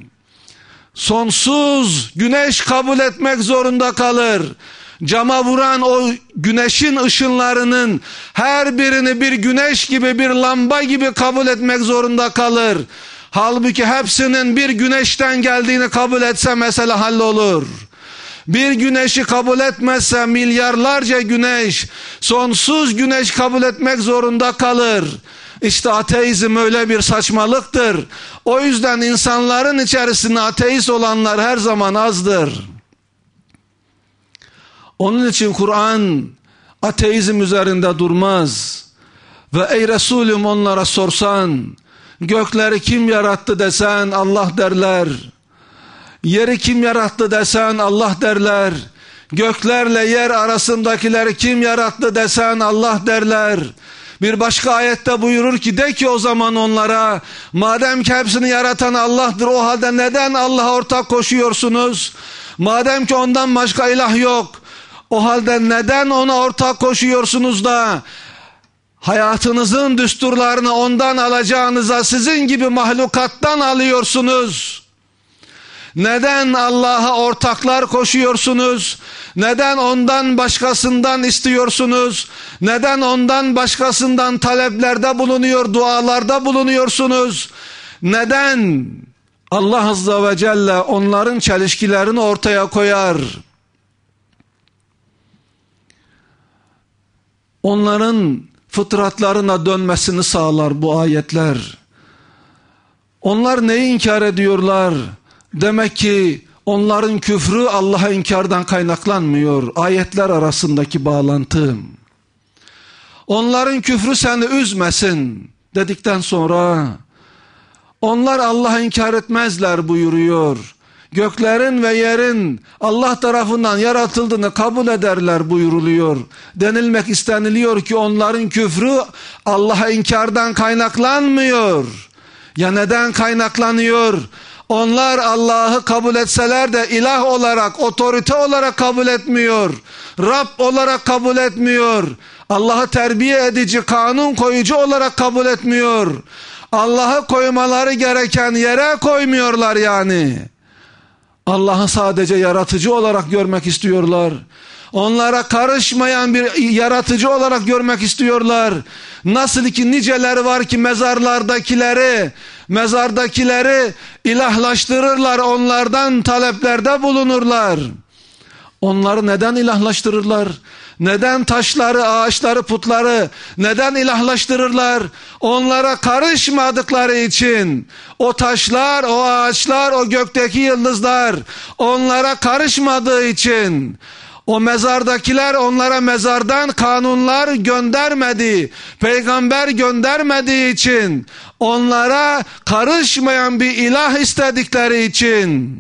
sonsuz güneş kabul etmek zorunda kalır. Cama vuran o güneşin ışınlarının her birini bir güneş gibi, bir lamba gibi kabul etmek zorunda kalır. Halbuki hepsinin bir güneşten geldiğini kabul etse mesele hallolur. Bir güneşi kabul etmezse milyarlarca güneş, sonsuz güneş kabul etmek zorunda kalır. İşte ateizm öyle bir saçmalıktır. O yüzden insanların içerisinde ateist olanlar her zaman azdır. Onun için Kur'an ateizm üzerinde durmaz. Ve ey Resulüm onlara sorsan, gökleri kim yarattı desen Allah derler. Yeri kim yarattı desen Allah derler. Göklerle yer arasındakileri kim yarattı desen Allah derler. Bir başka ayette buyurur ki, de ki o zaman onlara, madem ki hepsini yaratan Allah'tır, o halde neden Allah'a ortak koşuyorsunuz? Madem ki ondan başka ilah yok, o halde neden ona ortak koşuyorsunuz da hayatınızın düsturlarını ondan alacağınıza sizin gibi mahlukattan alıyorsunuz? Neden Allah'a ortaklar koşuyorsunuz? Neden ondan başkasından istiyorsunuz? Neden ondan başkasından taleplerde bulunuyor, dualarda bulunuyorsunuz? Neden Allah Azze ve Celle onların çelişkilerini ortaya koyar? Onların fıtratlarına dönmesini sağlar bu ayetler. Onlar neyi inkar ediyorlar? Demek ki Onların küfrü Allah'a inkardan kaynaklanmıyor. Ayetler arasındaki bağlantı. Onların küfrü seni üzmesin dedikten sonra onlar Allah'a inkar etmezler buyuruyor. Göklerin ve yerin Allah tarafından yaratıldığını kabul ederler buyuruluyor. Denilmek isteniliyor ki onların küfrü Allah'a inkardan kaynaklanmıyor. Ya neden kaynaklanıyor? Onlar Allah'ı kabul etseler de ilah olarak, otorite olarak kabul etmiyor. Rab olarak kabul etmiyor. Allah'ı terbiye edici, kanun koyucu olarak kabul etmiyor. Allah'ı koymaları gereken yere koymuyorlar yani. Allah'ı sadece yaratıcı olarak görmek istiyorlar. Onlara karışmayan bir yaratıcı olarak görmek istiyorlar. Nasıl ki niceleri var ki mezarlardakileri, mezardakileri ilahlaştırırlar, onlardan taleplerde bulunurlar. Onları neden ilahlaştırırlar? Neden taşları, ağaçları, putları neden ilahlaştırırlar? Onlara karışmadıkları için. O taşlar, o ağaçlar, o gökteki yıldızlar onlara karışmadığı için. O mezardakiler onlara mezardan kanunlar göndermedi, peygamber göndermediği için, onlara karışmayan bir ilah istedikleri için.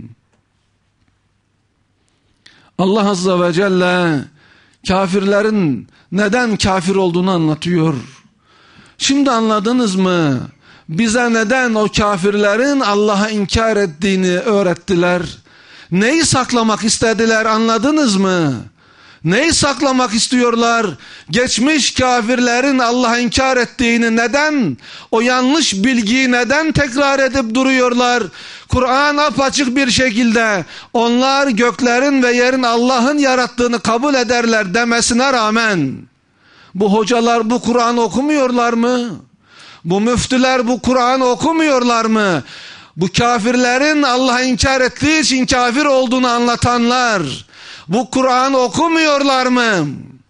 Allah Azze ve Celle kafirlerin neden kafir olduğunu anlatıyor. Şimdi anladınız mı? Bize neden o kafirlerin Allah'a inkar ettiğini öğrettiler. Neyi saklamak istediler, anladınız mı? Neyi saklamak istiyorlar? Geçmiş kafirlerin Allah'a inkar ettiğini neden, o yanlış bilgiyi neden tekrar edip duruyorlar? Kur'an apaçık bir şekilde onlar göklerin ve yerin Allah'ın yarattığını kabul ederler demesine rağmen bu hocalar bu Kur'an okumuyorlar mı? Bu müftüler bu Kur'an okumuyorlar mı? Bu kafirlerin Allah'a inkar ettiği için kafir olduğunu anlatanlar bu Kur'an okumuyorlar mı?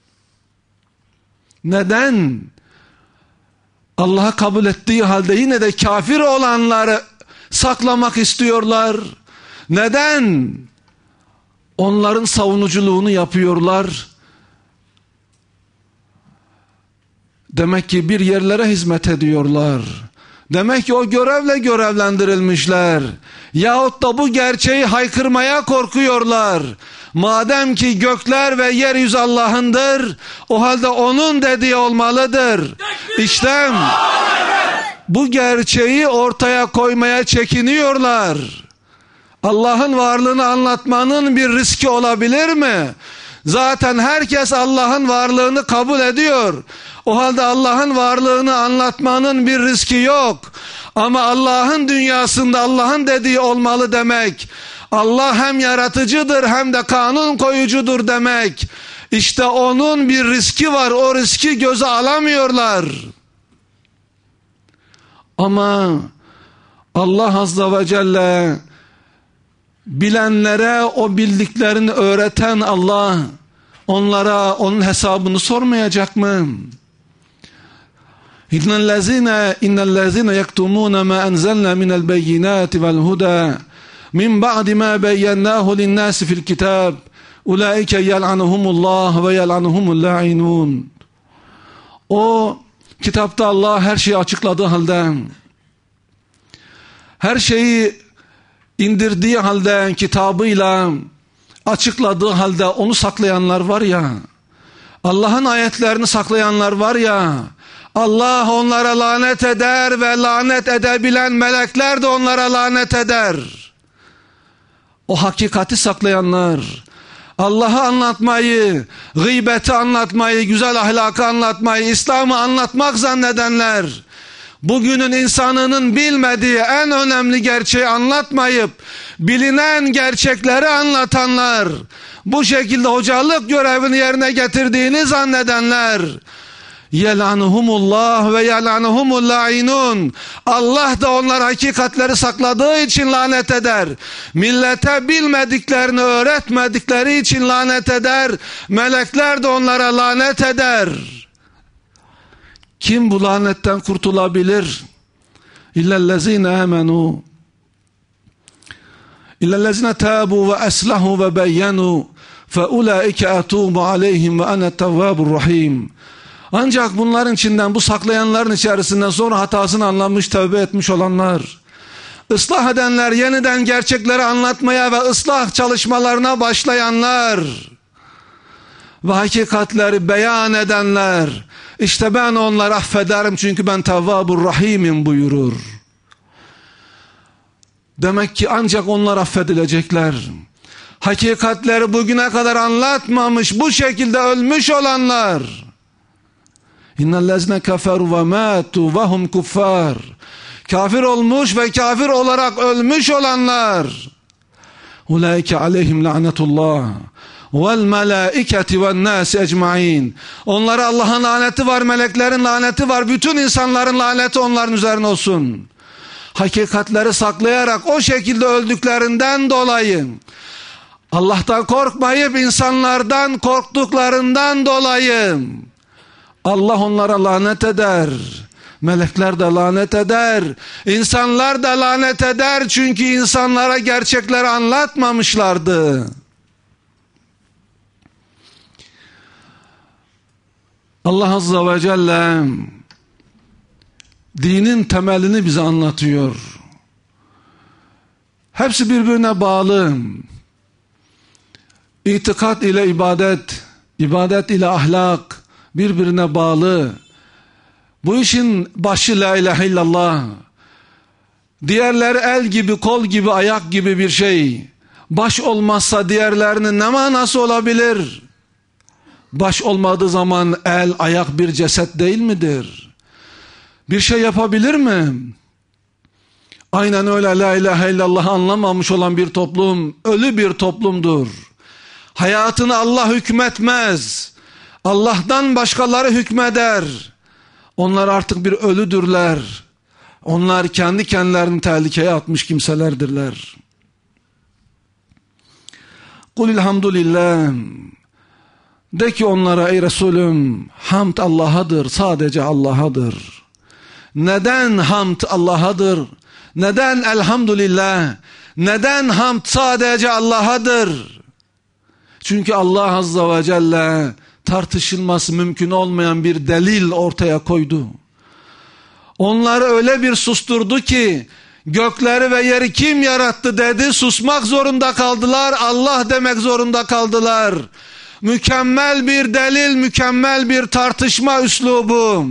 Neden? Allah'a kabul ettiği halde yine de kafir olanları saklamak istiyorlar. Neden? Onların savunuculuğunu yapıyorlar. Demek ki bir yerlere hizmet ediyorlar. Demek ki o görevle görevlendirilmişler. Yahut da bu gerçeği haykırmaya korkuyorlar. Madem ki gökler ve yeryüzü Allah'ındır, o halde onun dediği olmalıdır. İşte bu gerçeği ortaya koymaya çekiniyorlar. Allah'ın varlığını anlatmanın bir riski olabilir mi? Zaten herkes Allah'ın varlığını kabul ediyor. O halde Allah'ın varlığını anlatmanın bir riski yok. Ama Allah'ın dünyasında Allah'ın dediği olmalı demek, Allah hem yaratıcıdır hem de kanun koyucudur demek, İşte onun bir riski var. O riski göze alamıyorlar. Ama Allah Azze ve Celle bilenlere o bildiklerini öğreten Allah onlara onun hesabını sormayacak mı? İnnellezine innellezine yektumuna ma enzelna minel beyinati vel huda min ba'di ma beyyennahu linnâsi fil kitab ulaike yel'anuhumullah ve yel'anuhumul la'inun. O kitapta Allah her şeyi açıkladığı halde, her şeyi indirdiği halde, kitabıyla açıkladığı halde onu saklayanlar var ya, Allah'ın ayetlerini saklayanlar var ya, Allah onlara lanet eder ve lanet edebilen melekler de onlara lanet eder. O hakikati saklayanlar, Allah'ı anlatmayı, gıybeti anlatmayı, güzel ahlakı anlatmayı, İslam'ı anlatmak zannedenler, bugünün insanının bilmediği en önemli gerçeği anlatmayıp bilinen gerçekleri anlatanlar, bu şekilde hocalık görevini yerine getirdiğini zannedenler, yelanuhumullah ve yelanuhumul la'inun. Allah da onlar hakikatleri sakladığı için lanet eder. Millete bilmediklerini öğretmedikleri için lanet eder. Melekler de onlara lanet eder. Kim bu lanetten kurtulabilir? İllellezine amenu. İllellezine tabu ve eslahu ve beyyenu fe ulaike atubu aleyhim ve ene tevvabur rahim. Ancak bunların içinden, bu saklayanların içerisinden sonra hatasını anlamış, tövbe etmiş olanlar, ıslah edenler, yeniden gerçekleri anlatmaya ve ıslah çalışmalarına başlayanlar ve hakikatleri beyan edenler, işte ben onları affederim çünkü ben Tevvabur Rahim'im buyurur. Demek ki ancak onlar affedilecekler. Hakikatleri bugüne kadar anlatmamış, bu şekilde ölmüş olanlar. İnnellezine keferu ve matu ve hum kuffar. Kafir olmuş ve kafir olarak ölmüş olanlar. Ulaike aleyhim lanetullah vel melaiketi ven nas ecmaîn. Onlara Allah'ın laneti var, meleklerin laneti var, bütün insanların laneti onların üzerine olsun. Hakikatleri saklayarak o şekilde öldüklerinden dolayı, Allah'tan korkmayıp insanlardan korktuklarından dolayı Allah onlara lanet eder. Melekler de lanet eder. İnsanlar da lanet eder. Çünkü insanlara gerçekleri anlatmamışlardı. Allah Azze ve Celle dinin temelini bize anlatıyor. Hepsi birbirine bağlı. İtikat ile ibadet, ibadet ile ahlak birbirine bağlı. Bu işin başı la ilahe illallah. Diğerleri el gibi, kol gibi, ayak gibi bir şey. Baş olmazsa diğerlerinin ne manası olabilir? Baş olmadığı zaman el, ayak bir ceset değil midir? Bir şey yapabilir mi? Aynen öyle la ilahe illallah anlamamış olan bir toplum ölü bir toplumdur. Hayatını Allah hükmetmez. Allah'tan başkaları hükmeder. Onlar artık bir ölüdürler. Onlar kendi kendilerini tehlikeye atmış kimselerdirler. Kulilhamdülillah. De ki onlara ey Resulüm, hamd Allah'adır, sadece Allah'adır. Neden hamd Allah'adır? Neden elhamdülillah? Neden hamd sadece Allah'adır? Çünkü Allah Azze ve Celle tartışılması mümkün olmayan bir delil ortaya koydu. Onları öyle bir susturdu ki gökleri ve yeri kim yarattı dedi, susmak zorunda kaldılar, Allah demek zorunda kaldılar. Mükemmel bir delil, mükemmel bir tartışma üslubu.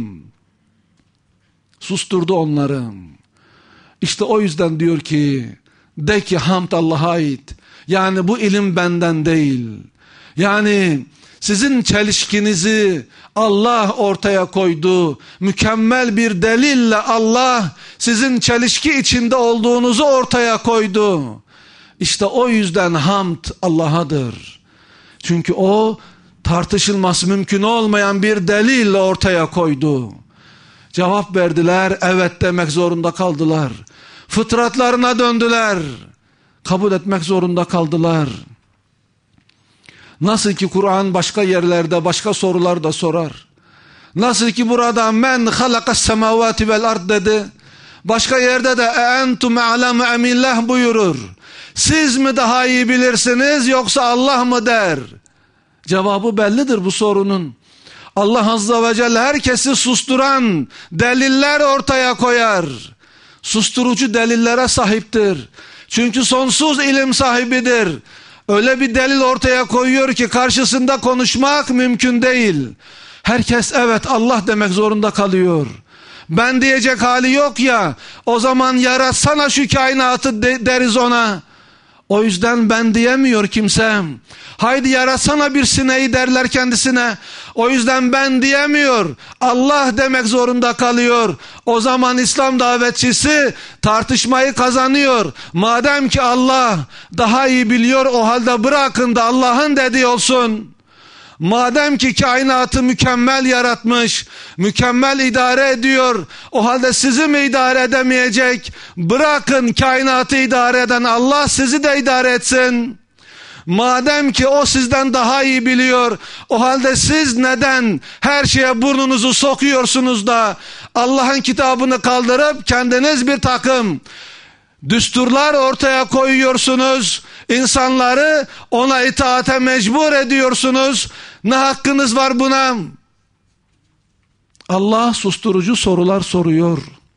Susturdu onları. İşte o yüzden diyor ki, de ki hamd Allah'a ait. Yani bu ilim benden değil. Yani sizin çelişkinizi Allah ortaya koydu. Mükemmel bir delille Allah sizin çelişki içinde olduğunuzu ortaya koydu. İşte o yüzden hamd Allah'adır. Çünkü o tartışılması mümkün olmayan bir delille ortaya koydu. Cevap verdiler, evet demek zorunda kaldılar. Fıtratlarına döndüler. Kabul etmek zorunda kaldılar. Nasıl ki Kur'an başka yerlerde başka sorular da sorar. Nasıl ki burada men halakas semavati vel ard dedi. Başka yerde de entum a'lemu emillah buyurur. Siz mi daha iyi bilirsiniz yoksa Allah mı der? Cevabı bellidir bu sorunun. Allah Azze ve Celle herkesi susturan deliller ortaya koyar. Susturucu delillere sahiptir. Çünkü sonsuz ilim sahibidir. Öyle bir delil ortaya koyuyor ki karşısında konuşmak mümkün değil. Herkes evet Allah demek zorunda kalıyor. Ben diyecek hali yok ya, o zaman yaratsana şu kainatı de, deriz ona. O yüzden ben diyemiyor kimse. Haydi yaratsana bir sineği derler kendisine. O yüzden ben diyemiyor. Allah demek zorunda kalıyor. O zaman İslam davetçisi tartışmayı kazanıyor. Madem ki Allah daha iyi biliyor, o halde bırakın da Allah'ın dediği olsun. Madem ki kainatı mükemmel yaratmış, mükemmel idare ediyor, o halde sizi mi idare edemeyecek? Bırakın kainatı idare eden Allah sizi de idare etsin. Madem ki o sizden daha iyi biliyor, o halde siz neden her şeye burnunuzu sokuyorsunuz da Allah'ın kitabını kaldırıp kendiniz bir takım düsturlar ortaya koyuyorsunuz. İnsanları ona itaate mecbur ediyorsunuz. Ne hakkınız var buna? Allah susturucu sorular soruyor.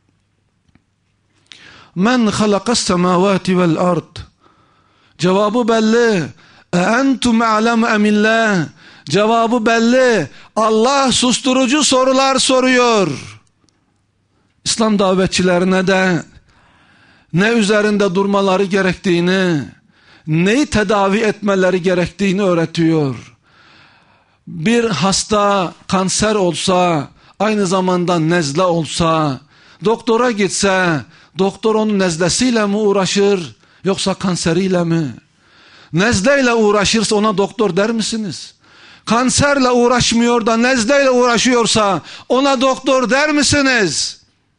Men halakas semavati vel ard. Cevabı belli. E entum a'lem emillah. Cevabı belli. Allah susturucu sorular soruyor. İslam davetçilerine de ne üzerinde durmaları gerektiğini, neyi tedavi etmeleri gerektiğini öğretiyor. Bir hasta kanser olsa, aynı zamanda nezle olsa, doktora gitse, doktor onun nezlesiyle mi uğraşır, yoksa kanseriyle mi? Nezleyle uğraşırsa ona doktor der misiniz? Kanserle uğraşmıyor da nezleyle uğraşıyorsa ona doktor der misiniz?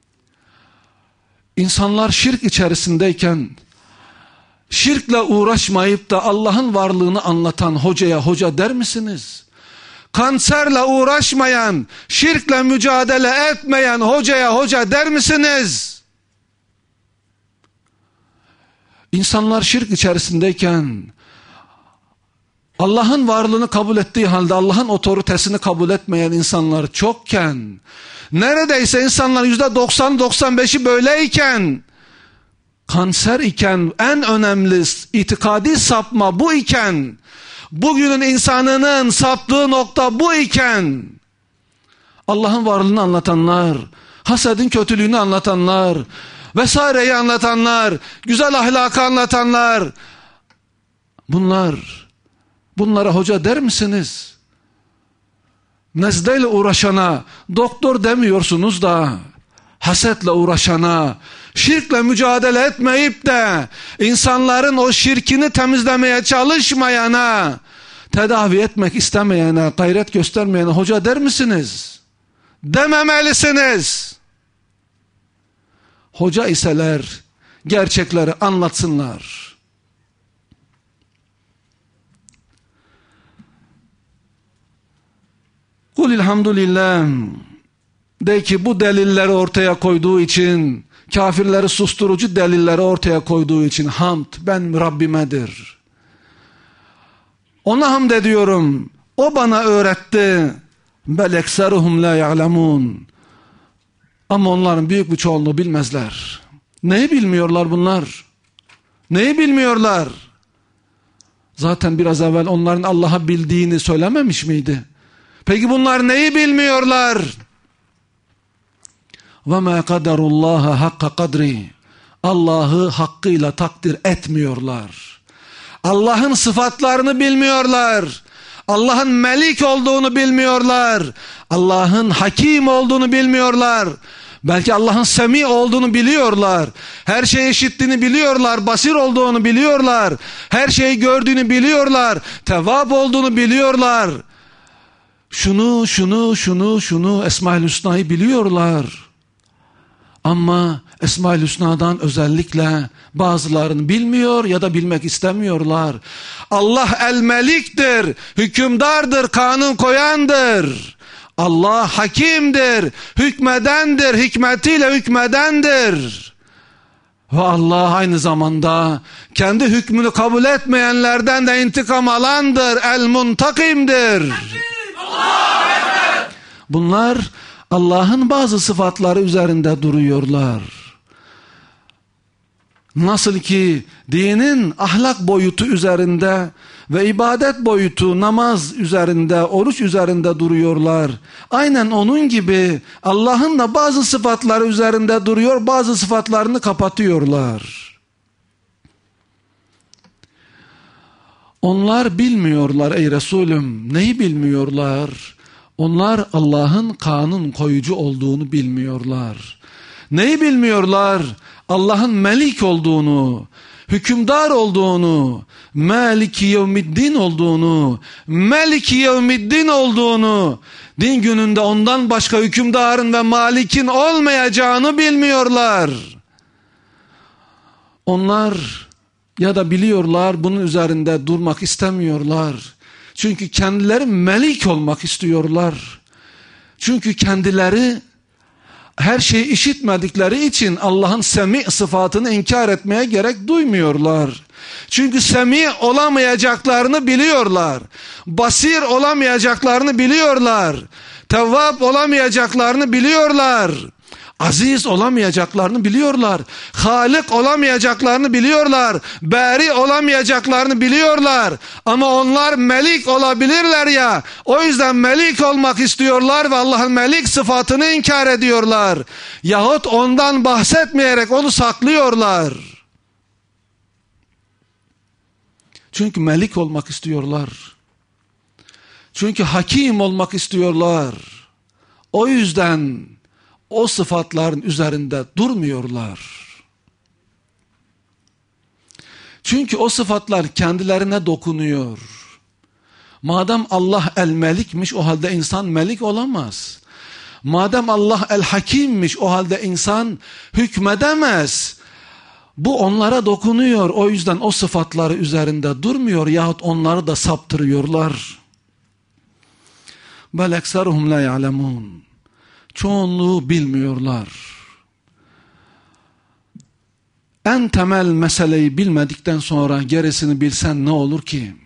İnsanlar şirk içerisindeyken, şirkle uğraşmayıp da Allah'ın varlığını anlatan hocaya hoca der misiniz? Kanserle uğraşmayan, şirkle mücadele etmeyen hocaya hoca der misiniz? İnsanlar şirk içerisindeyken, Allah'ın varlığını kabul ettiği halde Allah'ın otoritesini kabul etmeyen insanlar çokken, neredeyse insanlar yüzde doksan doksan beşi böyleyken, kanser iken, en önemli itikadi sapma bu iken, bugünün insanının saptığı nokta bu iken, Allah'ın varlığını anlatanlar, hasedin kötülüğünü anlatanlar, vesaireyi anlatanlar, güzel ahlakı anlatanlar, bunlar, bunlara hoca der misiniz? Nezleyle uğraşana doktor demiyorsunuz da, hasetle uğraşana, şirkle mücadele etmeyip de insanların o şirkini temizlemeye çalışmayana, tedavi etmek istemeyene, gayret göstermeyene hoca der misiniz? Dememelisiniz. Hoca iseler gerçekleri anlatsınlar. Kul elhamdülillah. De ki bu delilleri ortaya koyduğu için, kafirleri susturucu delilleri ortaya koyduğu için hamd ben Rabbimedir. Ona hamd ediyorum. O bana öğretti. Bel ekseruhum la ya'lemun. Ama onların büyük bir çoğunluğu bilmezler. Neyi bilmiyorlar bunlar? Neyi bilmiyorlar? Zaten biraz evvel onların Allah'a bildiğini söylememiş miydi? Peki bunlar neyi bilmiyorlar? وَمَا قَدَرُ اللّٰهَ حَقَّ قَدْرِ. Allah'ı hakkıyla takdir etmiyorlar. Allah'ın sıfatlarını bilmiyorlar. Allah'ın melik olduğunu bilmiyorlar. Allah'ın hakim olduğunu bilmiyorlar. Belki Allah'ın semi olduğunu biliyorlar. Her şeyi işittiğini biliyorlar. Basir olduğunu biliyorlar. Her şeyi gördüğünü biliyorlar. Tevvab olduğunu biliyorlar. Şunu, şunu, şunu, şunu Esma-ül Hüsna'yı biliyorlar. Ama Esma-ül Hüsna'dan özellikle bazılarını bilmiyor ya da bilmek istemiyorlar. Allah el-Melik'tir, hükümdardır, kanun koyandır. Allah hakimdir, hükmedendir, hikmetiyle hükmedendir. Ve Allah aynı zamanda kendi hükmünü kabul etmeyenlerden de intikam alandır, el-Muntakim'dir. Bunlar Allah'ın bazı sıfatları üzerinde duruyorlar. Nasıl ki dinin ahlak boyutu üzerinde ve ibadet boyutu, namaz üzerinde, oruç üzerinde duruyorlar. Aynen onun gibi Allah'ın da bazı sıfatları üzerinde duruyor, bazı sıfatlarını kapatıyorlar. Onlar bilmiyorlar ey Resulüm. Neyi bilmiyorlar? Onlar Allah'ın kanun koyucu olduğunu bilmiyorlar. Neyi bilmiyorlar? Allah'ın melik olduğunu, hükümdar olduğunu, Maliki yevmiddin olduğunu, Meliki yevmiddin olduğunu, din gününde ondan başka hükümdarın ve malikin olmayacağını bilmiyorlar. Onlar ya da biliyorlar, bunun üzerinde durmak istemiyorlar. Çünkü kendileri melik olmak istiyorlar. Çünkü kendileri her şeyi işitmedikleri için Allah'ın semi sıfatını inkar etmeye gerek duymuyorlar. Çünkü semi olamayacaklarını biliyorlar. Basir olamayacaklarını biliyorlar. Tevvab olamayacaklarını biliyorlar. Aziz olamayacaklarını biliyorlar. Halik olamayacaklarını biliyorlar. Bari olamayacaklarını biliyorlar. Ama onlar melik olabilirler ya. O yüzden melik olmak istiyorlar ve Allah'ın melik sıfatını inkar ediyorlar. Yahut ondan bahsetmeyerek onu saklıyorlar. Çünkü melik olmak istiyorlar. Çünkü hakim olmak istiyorlar. O yüzden o sıfatların üzerinde durmuyorlar. Çünkü o sıfatlar kendilerine dokunuyor. Madem Allah el-melikmiş, o halde insan melik olamaz. Madem Allah el-hakimmiş, o halde insan hükmedemez. Bu onlara dokunuyor. O yüzden o sıfatları üzerinde durmuyor yahut onları da saptırıyorlar. Bel ekseruhum la ya'lemun. Çoğunluğu bilmiyorlar. En temel meseleyi bilmedikten sonra gerisini bilsen ne olur ki?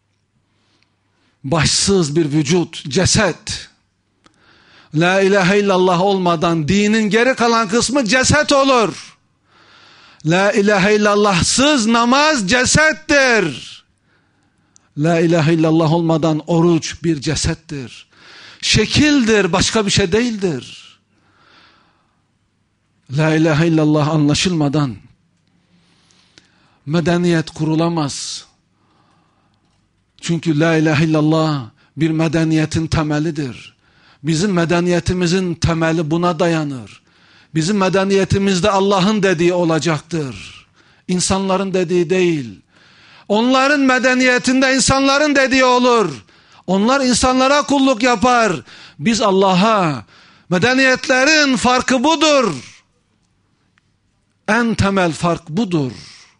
Başsız bir vücut, ceset. La ilahe illallah olmadan dinin geri kalan kısmı ceset olur. La ilahe illallahsız namaz cesettir. La ilahe illallah olmadan oruç bir cesettir. Şekildir, başka bir şey değildir. La ilahe illallah anlaşılmadan medeniyet kurulamaz. Çünkü la ilahe illallah bir medeniyetin temelidir. Bizim medeniyetimizin temeli buna dayanır. Bizim medeniyetimizde Allah'ın dediği olacaktır. İnsanların dediği değil. Onların medeniyetinde insanların dediği olur. Onlar insanlara kulluk yapar. Biz Allah'a. Medeniyetlerin farkı budur. En temel fark budur.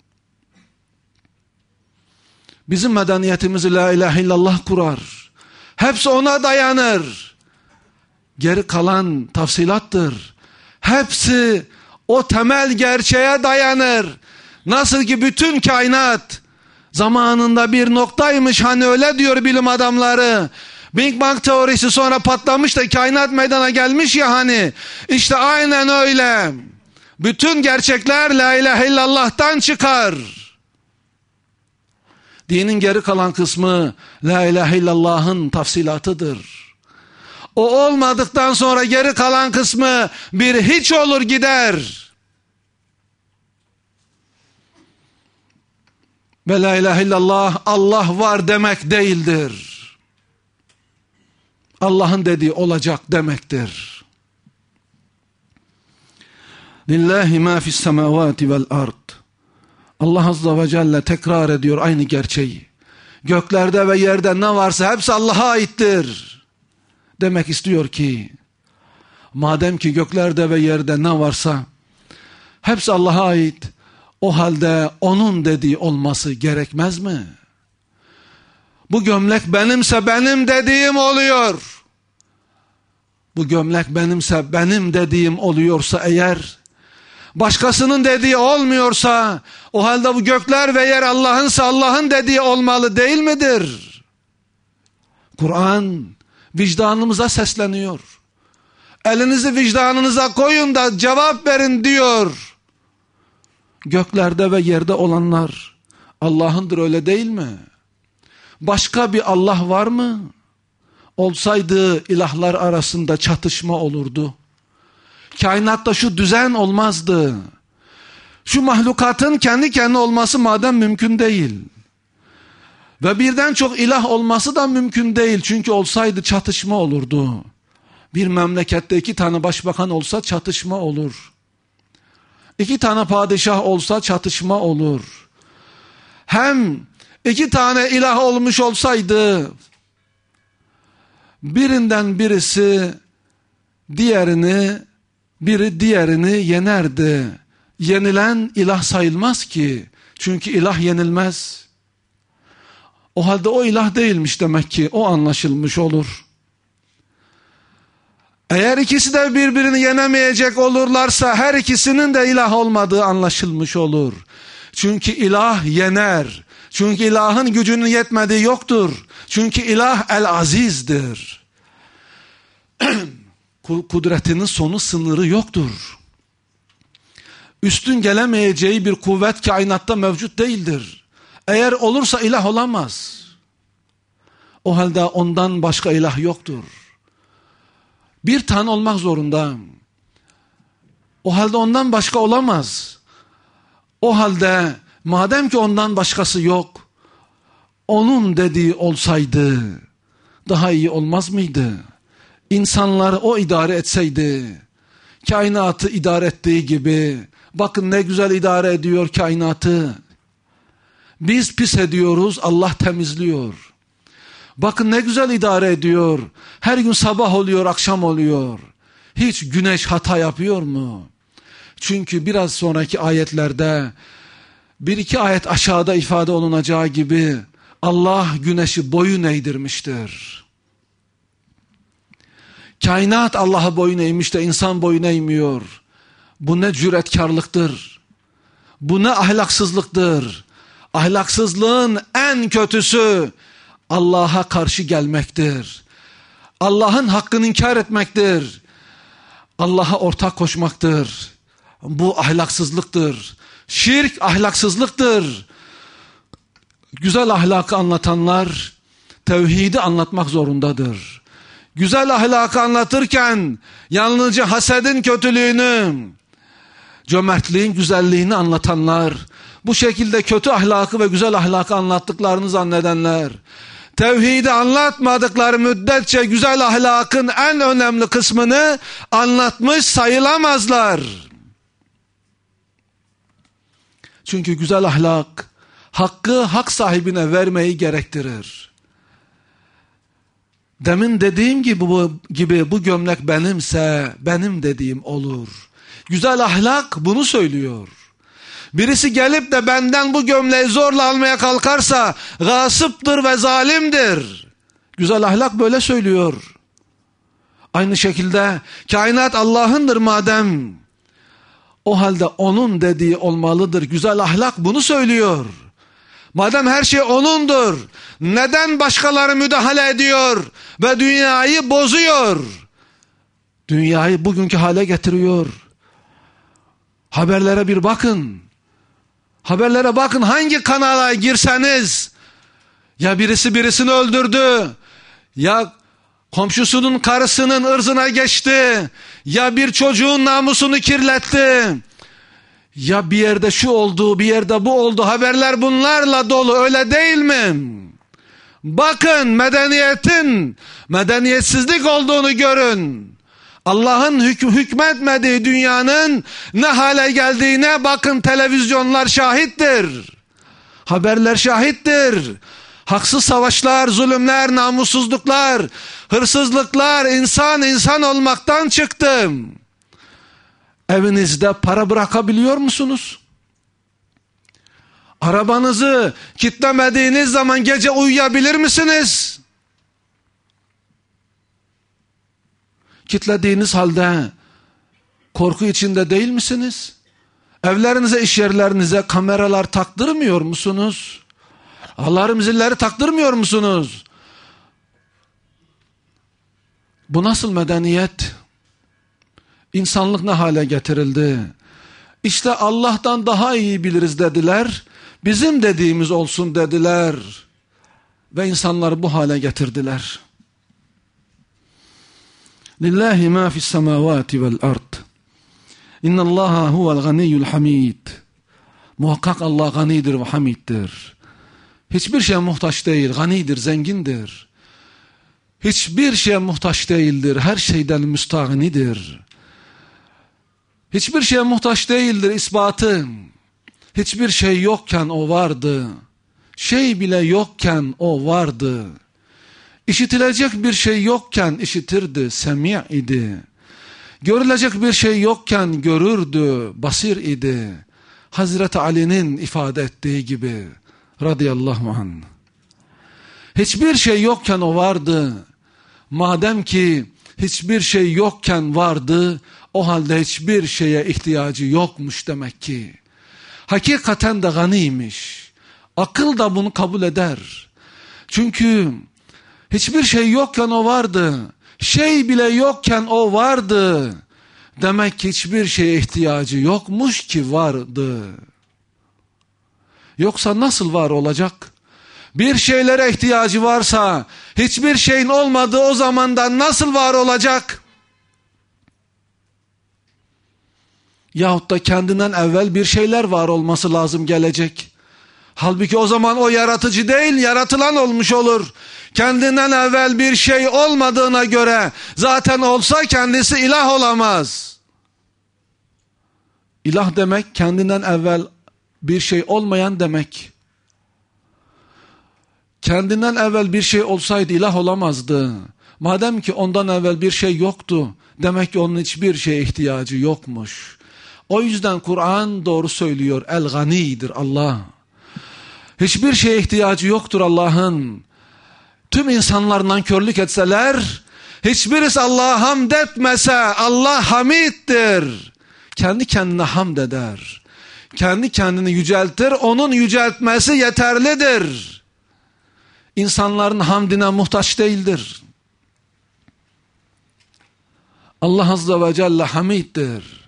Bizim medeniyetimizi la ilahe illallah kurar. Hepsi ona dayanır. Geri kalan tafsilattır. Hepsi o temel gerçeğe dayanır. Nasıl ki bütün kainat zamanında bir noktaymış, hani öyle diyor bilim adamları. Big Bang teorisi sonra patlamış da kainat meydana gelmiş ya hani. İşte aynen öyle. Bütün gerçekler la ilahe illallah'tan çıkar. Dinin geri kalan kısmı la ilahe illallah'ın tafsilatıdır. O olmadıktan sonra geri kalan kısmı bir hiç olur gider. Ve la ilahe illallah Allah var demek değildir. Allah'ın dediği olacak demektir. Lillahi ma fis semavati vel ard. Allah azze ve celle tekrar ediyor aynı gerçeği. Göklerde ve yerde ne varsa hepsi Allah'a aittir. Demek istiyor ki, madem ki göklerde ve yerde ne varsa hepsi Allah'a ait, o halde onun dediği olması gerekmez mi? Bu gömlek benimse benim dediğim oluyor. Bu gömlek benimse benim dediğim oluyorsa eğer, başkasının dediği olmuyorsa, o halde bu gökler ve yer Allah'ınsa Allah'ın dediği olmalı değil midir? Kur'an vicdanımıza sesleniyor. Elinizi vicdanınıza koyun da cevap verin diyor. Göklerde ve yerde olanlar Allah'ındır, öyle değil mi? Başka bir Allah var mı? Olsaydı ilahlar arasında çatışma olurdu. Kainatta şu düzen olmazdı. Şu mahlukatın kendi kendine olması madem mümkün değil. Ve birden çok ilah olması da mümkün değil. Çünkü olsaydı çatışma olurdu. Bir memlekette iki tane başbakan olsa çatışma olur. İki tane padişah olsa çatışma olur. Hem iki tane ilah olmuş olsaydı, birinden birisi diğerini, biri diğerini yenerdi. Yenilen ilah sayılmaz ki. Çünkü ilah yenilmez. O halde o ilah değilmiş demek ki. O anlaşılmış olur. Eğer ikisi de birbirini yenemeyecek olurlarsa her ikisinin de ilah olmadığı anlaşılmış olur. Çünkü ilah yener. Çünkü ilahın gücünün yetmediği yoktur. Çünkü ilah el-azizdir. Kudretinin sonu sınırı yoktur. Üstün gelemeyeceği bir kuvvet kainatta mevcut değildir. Eğer olursa ilah olamaz. O halde ondan başka ilah yoktur. Bir tane olmak zorunda. O halde ondan başka olamaz. O halde madem ki ondan başkası yok, onun dediği olsaydı daha iyi olmaz mıydı? İnsanları o idare etseydi, kainatı idare ettiği gibi, bakın ne güzel idare ediyor kainatı. Biz pis ediyoruz, Allah temizliyor. Bakın ne güzel idare ediyor. Her gün sabah oluyor, akşam oluyor. Hiç güneş hata yapıyor mu? Çünkü biraz sonraki ayetlerde, bir iki ayet aşağıda ifade olunacağı gibi, Allah güneşi boyun eğdirmiştir. Kainat Allah'a boyun eğmiş de insan boyun eğmiyor. Bu ne cüretkarlıktır. Bu ne ahlaksızlıktır. Ahlaksızlığın en kötüsü Allah'a karşı gelmektir. Allah'ın hakkını inkar etmektir. Allah'a ortak koşmaktır. Bu ahlaksızlıktır. Şirk ahlaksızlıktır. Güzel ahlakı anlatanlar tevhidi anlatmak zorundadır. Güzel ahlakı anlatırken yalnızca hasedin kötülüğünü, cömertliğin güzelliğini anlatanlar, bu şekilde kötü ahlakı ve güzel ahlakı anlattıklarını zannedenler, tevhidi anlatmadıkları müddetçe güzel ahlakın en önemli kısmını anlatmış sayılamazlar. Çünkü güzel ahlak, hakkı hak sahibine vermeyi gerektirir. Demin dediğim gibi bu, gibi bu gömlek benimse, benim dediğim olur. Güzel ahlak bunu söylüyor. Birisi gelip de benden bu gömleği zorla almaya kalkarsa gasıptır ve zalimdir. Güzel ahlak böyle söylüyor. Aynı şekilde kainat Allah'ındır madem, o halde onun dediği olmalıdır. Güzel ahlak bunu söylüyor. Madem her şey onundur, neden başkaları müdahale ediyor ve dünyayı bozuyor? Dünyayı bugünkü hale getiriyor. Haberlere bir bakın. Haberlere bakın, hangi kanala girseniz, ya birisi birisini öldürdü, ya komşusunun karısının ırzına geçti, ya bir çocuğun namusunu kirletti, ya bir yerde şu oldu, bir yerde bu oldu. Haberler bunlarla dolu, öyle değil mi? Bakın, medeniyetin medeniyetsizlik olduğunu görün. Allah'ın hüküm, hükmetmediği dünyanın ne hale geldiğine bakın, televizyonlar şahittir. Haberler şahittir. Haksız savaşlar, zulümler, namussuzluklar, hırsızlıklar, insan insan olmaktan çıktı. Evinizde para bırakabiliyor musunuz? Arabanızı kilitlemediğiniz zaman gece uyuyabilir misiniz? Kilitlediğiniz halde korku içinde değil misiniz? Evlerinize, iş yerlerinize kameralar taktırmıyor musunuz? Alarm zilleri taktırmıyor musunuz? Bu nasıl medeniyet? İnsanlık ne hale getirildi? İşte Allah'tan daha iyi biliriz dediler. Bizim dediğimiz olsun dediler. Ve insanları bu hale getirdiler. Lillahi ma fis semavati vel ard. İnnallaha huvel ganiyyul hamid. Muhakkak Allah ganidir ve hamiddir. Hiçbir şeye muhtaç değil, ganidir, zengindir. Hiçbir şeye muhtaç değildir, her şeyden müstağnidir. Hiçbir şeye muhtaç değildir ispatı. Hiçbir şey yokken o vardı. Şey bile yokken o vardı. İşitilecek bir şey yokken işitirdi, semi' idi. Görülecek bir şey yokken görürdü, basir idi. Hazreti Ali'nin ifade ettiği gibi radıyallahu anh. Hiçbir şey yokken o vardı. Madem ki hiçbir şey yokken vardı, o halde hiçbir şeye ihtiyacı yokmuş demek ki. Hakikaten de ganiymiş. Akıl da bunu kabul eder. Çünkü hiçbir şey yokken o vardı. Şey bile yokken o vardı. Demek ki hiçbir şeye ihtiyacı yokmuş ki vardı. Yoksa nasıl var olacak? Bir şeylere ihtiyacı varsa hiçbir şeyin olmadığı o zamanda nasıl var olacak? Yahut da kendinden evvel bir şeyler var olması lazım gelecek. Halbuki o zaman o yaratıcı değil, yaratılan olmuş olur. Kendinden evvel bir şey olmadığına göre zaten olsa kendisi ilah olamaz. İlah demek kendinden evvel bir şey olmayan demek. Kendinden evvel bir şey olsaydı ilah olamazdı. Madem ki ondan evvel bir şey yoktu, demek ki onun hiçbir şeye ihtiyacı yokmuş. O yüzden Kur'an doğru söylüyor. El-Gani'dir Allah. Hiçbir şeye ihtiyacı yoktur Allah'ın. Tüm insanlar nankörlük etseler, hiçbirisi Allah'a hamd etmese, Allah hamiddir. Kendi kendine hamd eder. Kendi kendini yüceltir, onun yüceltmesi yeterlidir. İnsanların hamdine muhtaç değildir. Allah Azze ve Celle hamiddir.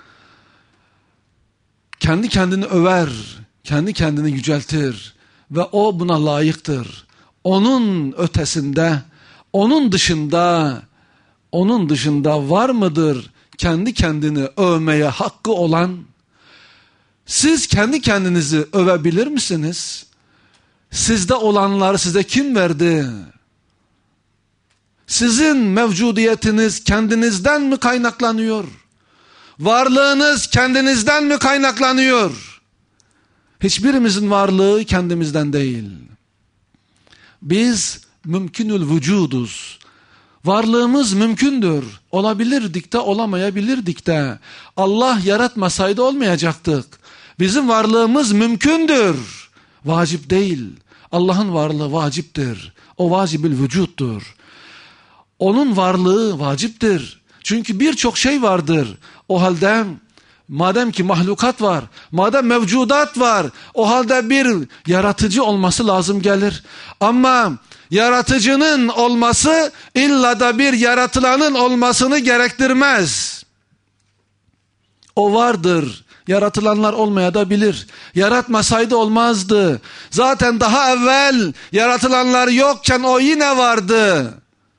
Kendi kendini över, kendi kendini yüceltir ve o buna layıktır. Onun ötesinde, onun dışında, onun dışında var mıdır kendi kendini övmeye hakkı olan? Siz kendi kendinizi övebilir misiniz? Sizde olanları size kim verdi? Sizin mevcudiyetiniz kendinizden mi kaynaklanıyor? Varlığınız kendinizden mi kaynaklanıyor? Hiçbirimizin varlığı kendimizden değil. Biz mümkünül vücuduz. Varlığımız mümkündür. Olabilirdik de olamayabilirdik de. Allah yaratmasaydı olmayacaktık. Bizim varlığımız mümkündür. Vacip değil. Allah'ın varlığı vaciptir. O vacibül vücuttur. Onun varlığı vaciptir. Çünkü birçok şey vardır. O halde madem ki mahlukat var, madem mevcudat var, o halde bir yaratıcı olması lazım gelir. Ama yaratıcının olması illa da bir yaratılanın olmasını gerektirmez. O vardır. Yaratılanlar olmayabilir. Yaratmasaydı olmazdı. Zaten daha evvel yaratılanlar yokken o yine vardı.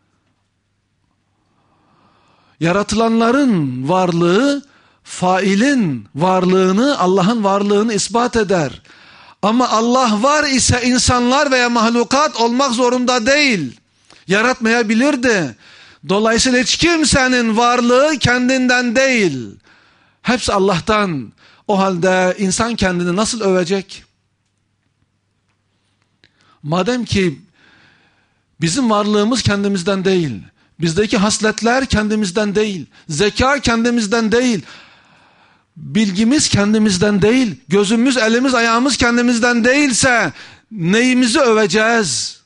Yaratılanların varlığı, failin varlığını, Allah'ın varlığını ispat eder. Ama Allah var ise insanlar veya mahlukat olmak zorunda değil. Yaratmayabilirdi. Dolayısıyla hiç kimsenin varlığı kendinden değil. Hepsi Allah'tan. O halde insan kendini nasıl övecek? Madem ki bizim varlığımız kendimizden değil. Bizdeki hasletler kendimizden değil. Zeka kendimizden değil. Bilgimiz kendimizden değil. Gözümüz, elimiz, ayağımız kendimizden değilse neyimizi öveceğiz?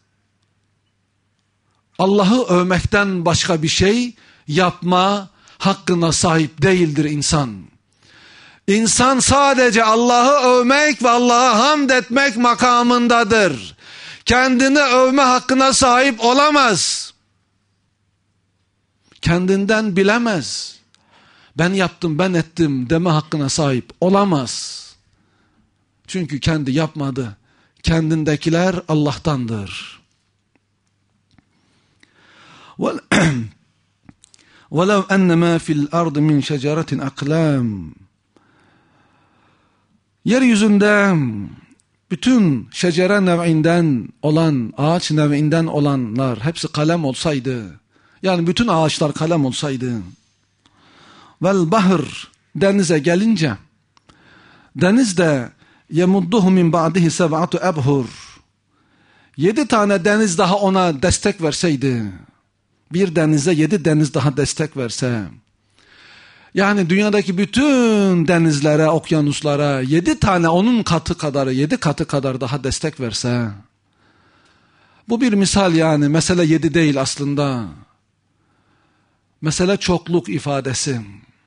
Allah'ı övmekten başka bir şey yapma hakkına sahip değildir insan. İnsan sadece Allah'ı övmek ve Allah'a hamd etmek makamındadır. Kendini övme hakkına sahip olamaz. Kendinden bilemez. Ben yaptım, ben ettim deme hakkına sahip olamaz. Çünkü kendi yapmadı. Kendindekiler Allah'tandır. وَلَوْ أَنَّ مَا فِي الْأَرْضِ مِنْ شَجَرَةٍ أَقْلَامٍ Yeryüzünde bütün şecere nev'inden olan, ağaç nev'inden olanlar hepsi kalem olsaydı, yani bütün ağaçlar kalem olsaydı, vel bahr denize gelince, denizde yemudduhu min ba'dihi seb'atu ebhur, yedi tane deniz daha ona destek verseydi, bir denize yedi deniz daha destek verse, yani dünyadaki bütün denizlere, okyanuslara yedi tane onun katı kadarı, yedi katı kadar daha destek verse, bu bir misal yani, mesele yedi değil aslında. Mesele çokluk ifadesi.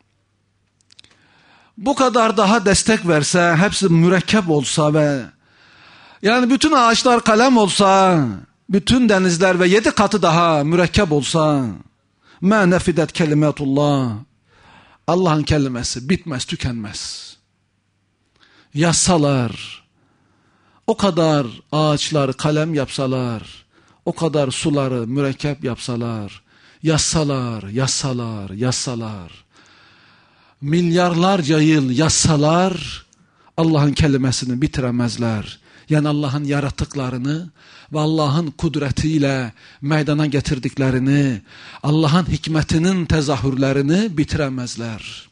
Bu kadar daha destek verse, hepsi mürekkep olsa ve yani bütün ağaçlar kalem olsa, bütün denizler ve yedi katı daha mürekkep olsa, مَا نَفِدَتْ كَلِمَاتُ اللّٰهِ Allah'ın kelimesi bitmez, tükenmez. Yazsalar, o kadar ağaçlar kalem yapsalar, o kadar suları mürekkep yapsalar, yazsalar, yazsalar, yazsalar, milyarlarca yıl yazsalar, Allah'ın kelimesini bitiremezler. Yani Allah'ın yarattıklarını ve Allah'ın kudretiyle meydana getirdiklerini, Allah'ın hikmetinin tezahürlerini bitiremezler.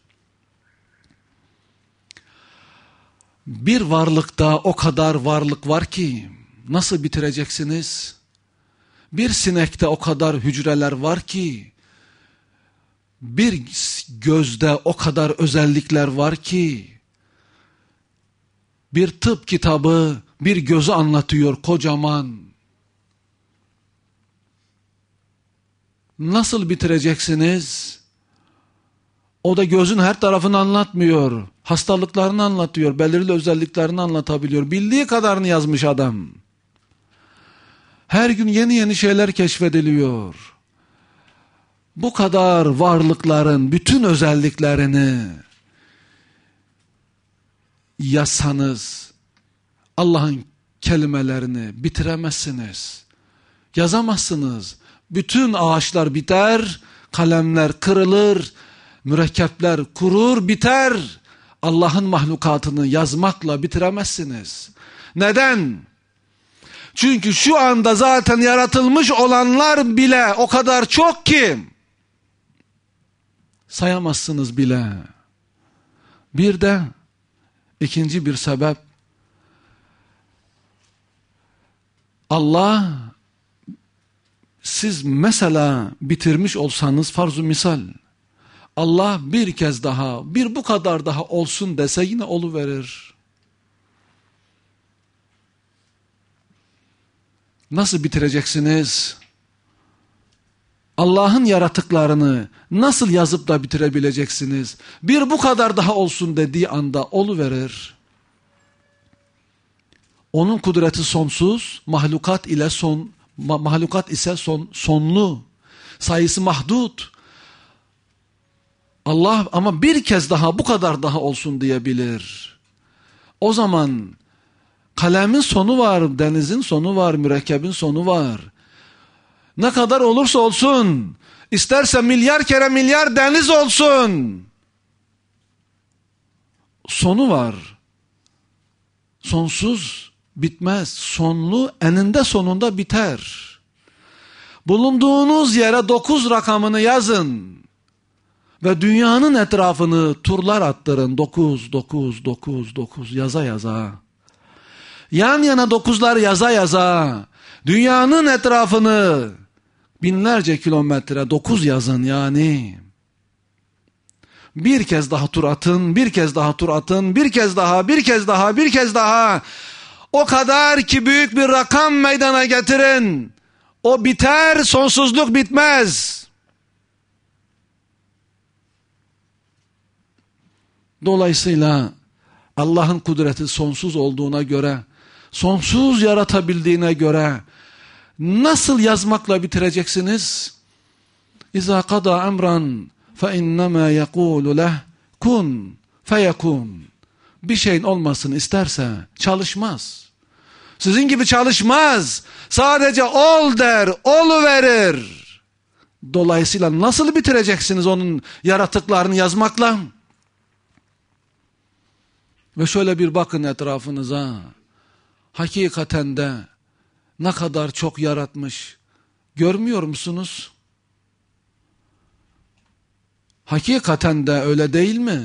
Bir varlıkta o kadar varlık var ki nasıl bitireceksiniz? Bir sinekte o kadar hücreler var ki, bir gözde o kadar özellikler var ki, bir tıp kitabı bir gözü anlatıyor kocaman. Nasıl bitireceksiniz? O da gözün her tarafını anlatmıyor. Hastalıklarını anlatıyor, belirli özelliklerini anlatabiliyor. Bildiği kadarını yazmış adam. Her gün yeni yeni şeyler keşfediliyor. Bu kadar varlıkların bütün özelliklerini yazsanız, Allah'ın kelimelerini bitiremezsiniz. Yazamazsınız. Bütün ağaçlar biter, kalemler kırılır, mürekkepler kurur, biter. Allah'ın mahlukatını yazmakla bitiremezsiniz. Neden? Çünkü şu anda zaten yaratılmış olanlar bile o kadar çok ki sayamazsınız bile. Bir de ikinci bir sebep, Allah, siz mesela bitirmiş olsanız farz-ı misal, Allah bir kez daha, bir bu kadar daha olsun dese yine oluverir. Nasıl bitireceksiniz? Allah'ın yaratıklarını nasıl yazıp da bitirebileceksiniz? Bir bu kadar daha olsun dediği anda oluverir. Onun kudreti sonsuz, mahlukat ile son, ma mahlukat ise son, sonlu, sayısı mahdut. Allah ama bir kez daha bu kadar daha olsun diyebilir. O zaman kalemin sonu var, denizin sonu var, mürekkebin sonu var. Ne kadar olursa olsun, isterse milyar kere milyar deniz olsun, sonu var. Sonsuz bitmez, sonlu eninde sonunda biter. Bulunduğunuz yere dokuz rakamını yazın ve dünyanın etrafını turlar attırın. Dokuz, dokuz, dokuz, dokuz yaza yaza. Yan yana dokuzlar yaza yaza. Dünyanın etrafını binlerce kilometre dokuz yazın yani. Bir kez daha tur atın, bir kez daha tur atın, bir kez daha, bir kez daha, bir kez daha. O kadar ki büyük bir rakam meydana getirin. O biter, sonsuzluk bitmez. Dolayısıyla Allah'ın kudreti sonsuz olduğuna göre, sonsuz yaratabildiğine göre nasıl yazmakla bitireceksiniz? İza qada emran fe innema yekulu leh kun feyekun. Bir şeyin olmasını isterse çalışmaz. Sizin gibi çalışmaz. Sadece ol der, oluverir. Dolayısıyla nasıl bitireceksiniz onun yaratıklarını yazmakla? Ve şöyle bir bakın etrafınıza. Hakikaten de ne kadar çok yaratmış. Görmüyor musunuz? Hakikaten de öyle değil mi?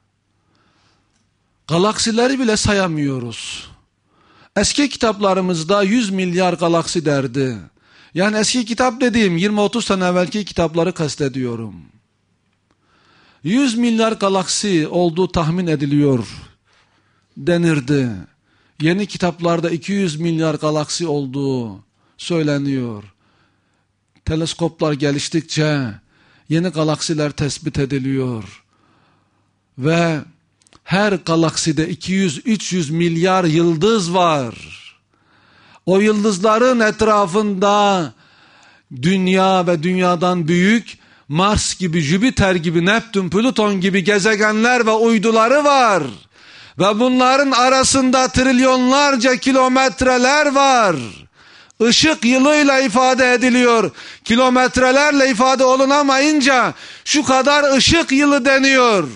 Galaksileri bile sayamıyoruz. Eski kitaplarımızda yüz milyar galaksi derdi. Yani eski kitap dediğim yirmi otuz sene evvelki kitapları kastediyorum. yüz milyar galaksi olduğu tahmin ediliyor denirdi. Yeni kitaplarda iki yüz milyar galaksi olduğu söyleniyor. Teleskoplar geliştikçe Yeni galaksiler tespit ediliyor. Ve her galakside iki yüz üç yüz milyar yıldız var. O yıldızların etrafında dünya ve dünyadan büyük Mars gibi, Jüpiter gibi, Neptün, Plüton gibi gezegenler ve uyduları var. Ve bunların arasında trilyonlarca kilometreler var. Işık yılıyla ifade ediliyor. Kilometrelerle ifade olunamayınca şu kadar ışık yılı deniyor.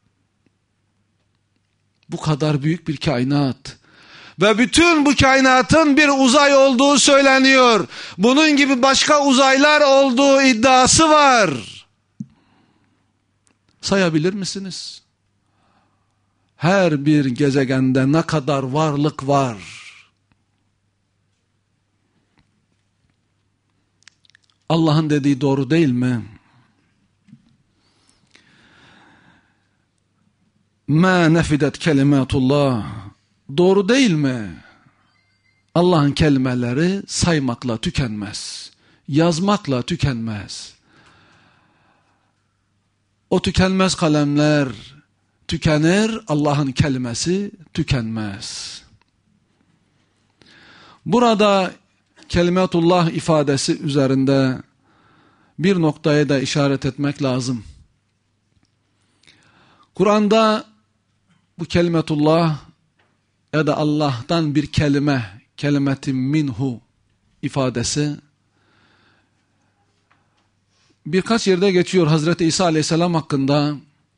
Bu kadar büyük bir kainat. Ve bütün bu kainatın bir uzay olduğu söyleniyor. Bunun gibi başka uzaylar olduğu iddiası var. Sayabilir misiniz? Her bir gezegende ne kadar varlık var? Allah'ın dediği doğru değil mi? مَا نَفِدَتْ كَلِمَاتُ اللّٰهِ Doğru değil mi? Allah'ın kelimeleri saymakla tükenmez. Yazmakla tükenmez. O tükenmez kalemler tükenir, Allah'ın kelimesi tükenmez. Burada kelimetullah ifadesi üzerinde bir noktaya da işaret etmek lazım. Kur'an'da bu kelimetullah ya da Allah'tan bir kelime, kelimetin minhu ifadesi birkaç yerde geçiyor. Hazreti İsa Aleyhisselam hakkında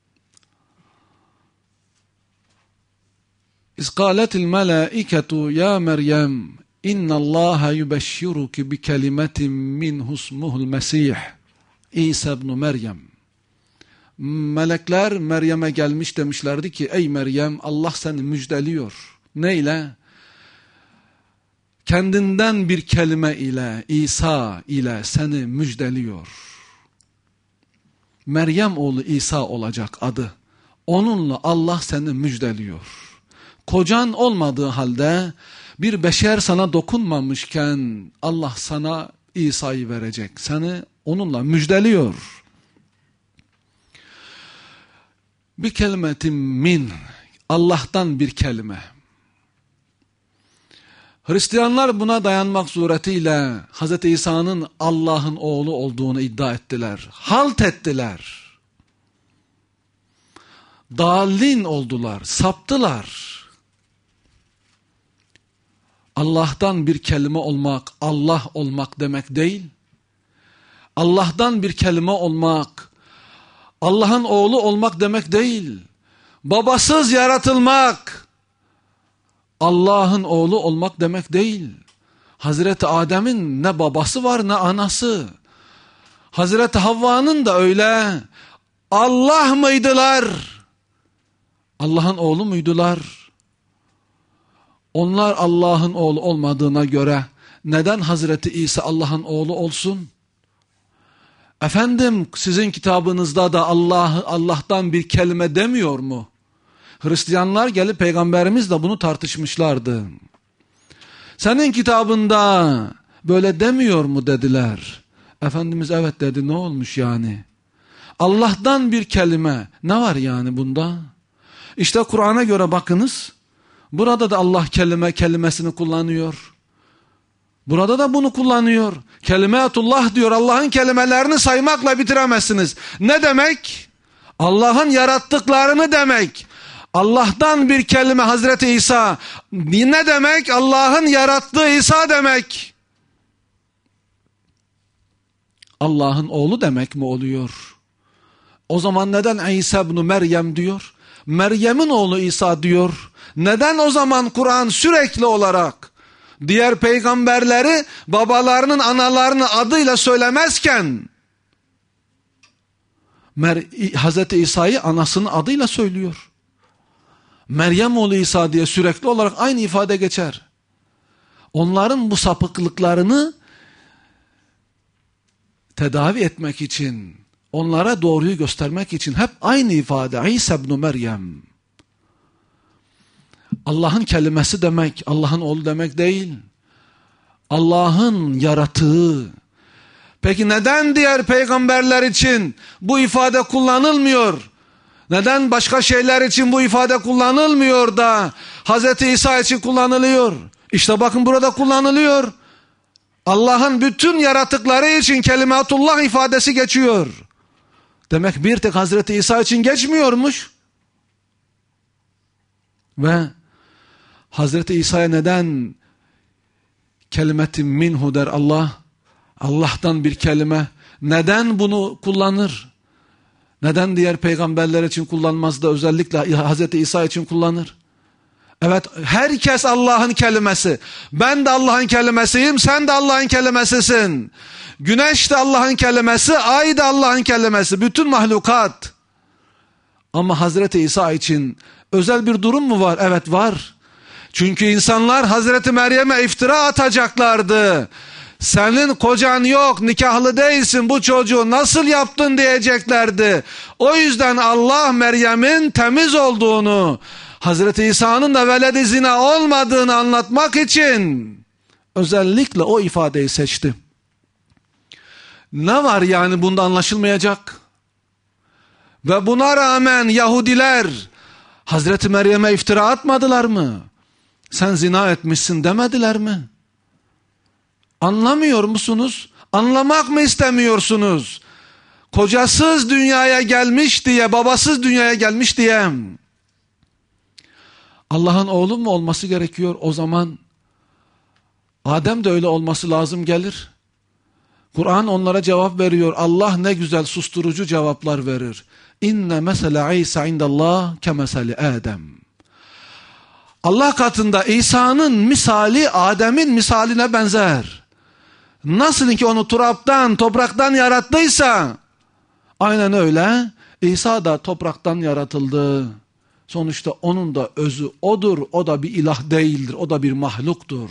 İzkâletil melâiketu ya Meryem İnnallâhe yübeşşiruki bi kelimetin minhu ismuhul Mesih İsa ibn Meryem. Melekler Meryem'e gelmiş demişlerdi ki ey Meryem Allah seni müjdeliyor. Neyle? Kendinden bir kelime ile, İsa ile seni müjdeliyor. Meryem oğlu İsa olacak adı. Onunla Allah seni müjdeliyor. Kocan olmadığı halde bir beşer sana dokunmamışken Allah sana İsa'yı verecek. Seni onunla müjdeliyor. Bir kelimetin min, Allah'tan bir kelime. Hristiyanlar buna dayanmak suretiyle Hz. İsa'nın Allah'ın oğlu olduğunu iddia ettiler. Halt ettiler. Dallin oldular, saptılar. Allah'tan bir kelime olmak, Allah olmak demek değil. Allah'tan bir kelime olmak, Allah'ın oğlu olmak demek değil. Babasız yaratılmak, Allah'ın oğlu olmak demek değil. Hazreti Adem'in ne babası var ne anası. Hazreti Havva'nın da öyle. Allah mıydılar? Allah'ın oğlu muydular? Onlar Allah'ın oğlu olmadığına göre neden Hazreti İsa Allah'ın oğlu olsun? Efendim sizin kitabınızda da Allah Allah'tan bir kelime demiyor mu? Hristiyanlar gelip peygamberimizle bunu tartışmışlardı. Senin kitabında böyle demiyor mu dediler. Efendimiz evet dedi, ne olmuş yani? Allah'tan bir kelime ne var yani bunda? İşte Kur'an'a göre bakınız. Burada da Allah kelime kelimesini kullanıyor. Burada da bunu kullanıyor. Kelimetullah diyor. Allah'ın kelimelerini saymakla bitiremezsiniz. Ne demek? Allah'ın yarattıklarını demek. Allah'tan bir kelime Hazreti İsa. Ne demek? Allah'ın yarattığı İsa demek. Allah'ın oğlu demek mi oluyor? O zaman neden İsa ibn Meryem diyor? Meryem'in oğlu İsa diyor. Neden o zaman Kur'an sürekli olarak diğer peygamberleri babalarının analarının adıyla söylemezken Hazreti İsa'yı anasının adıyla söylüyor? Meryem oğlu İsa diye sürekli olarak aynı ifade geçer. Onların bu sapıklıklarını tedavi etmek için, onlara doğruyu göstermek için hep aynı ifade. İsa ibn Meryem. Allah'ın kelimesi demek, Allah'ın oğlu demek değil. Allah'ın yaratığı, Peki neden diğer peygamberler için bu ifade kullanılmıyor? Neden başka şeyler için bu ifade kullanılmıyor da Hazreti İsa için kullanılıyor? İşte bakın burada kullanılıyor. Allah'ın bütün yaratıkları için kelimatullah ifadesi geçiyor. Demek bir tek Hazreti İsa için geçmiyormuş. Ve Hazreti İsa'ya neden kelimetin minhu der Allah? Allah'tan bir kelime. Neden bunu kullanır? Neden diğer peygamberler için kullanmaz da özellikle Hazreti İsa için kullanır? Evet, herkes Allah'ın kelimesi. Ben de Allah'ın kelimesiyim, sen de Allah'ın kelimesisin. Güneş de Allah'ın kelimesi, ay da Allah'ın kelimesi. Bütün mahlukat. Ama Hazreti İsa için özel bir durum mu var? Evet, var. Çünkü insanlar Hazreti Meryem'e iftira atacaklardı. Senin kocan yok, nikahlı değilsin, bu çocuğu nasıl yaptın diyeceklerdi. O yüzden Allah Meryem'in temiz olduğunu, Hazreti İsa'nın da veled-i zina olmadığını anlatmak için özellikle o ifadeyi seçti. Ne var yani bunda anlaşılmayacak? Ve buna rağmen Yahudiler Hazreti Meryem'e iftira atmadılar mı? Sen zina etmişsin demediler mi? Anlamıyor musunuz? Anlamak mı istemiyorsunuz? Kocasız dünyaya gelmiş diye, babasız dünyaya gelmiş diye Allah'ın oğlu mu olması gerekiyor? O zaman Adem de öyle olması lazım gelir. Kur'an onlara cevap veriyor. Allah ne güzel susturucu cevaplar verir. İnne mesele İsa indallah kemeseli Adem. Allah katında İsa'nın misali Adem'in misaline benzer. Nasıl ki onu turaptan, topraktan yarattıysa aynen öyle İsa da topraktan yaratıldı. Sonuçta onun da özü odur. O da bir ilah değildir. O da bir mahluktur.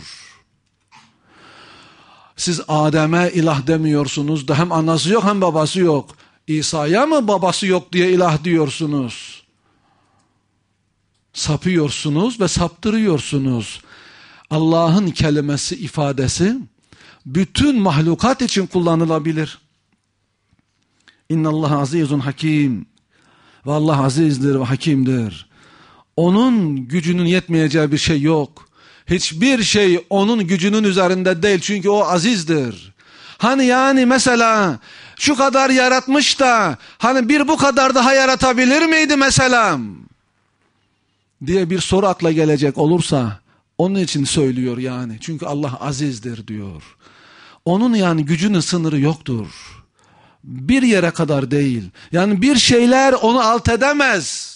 Siz Adem'e ilah demiyorsunuz da hem anası yok hem babası yok. İsa'ya mı babası yok diye ilah diyorsunuz? Sapıyorsunuz ve saptırıyorsunuz. Allah'ın kelimesi, ifadesi bütün mahlukat için kullanılabilir. İnnallâhe azîzun hakim. Ve Allah azizdir ve hakimdir. Onun gücünün yetmeyeceği bir şey yok. Hiçbir şey onun gücünün üzerinde değil. Çünkü o azizdir. Hani yani mesela şu kadar yaratmış da hani bir bu kadar daha yaratabilir miydi mesela? Diye bir soru akla gelecek olursa onun için söylüyor yani. Çünkü Allah azizdir diyor. Onun yani gücünün sınırı yoktur. Bir yere kadar değil. Yani bir şeyler onu alt edemez.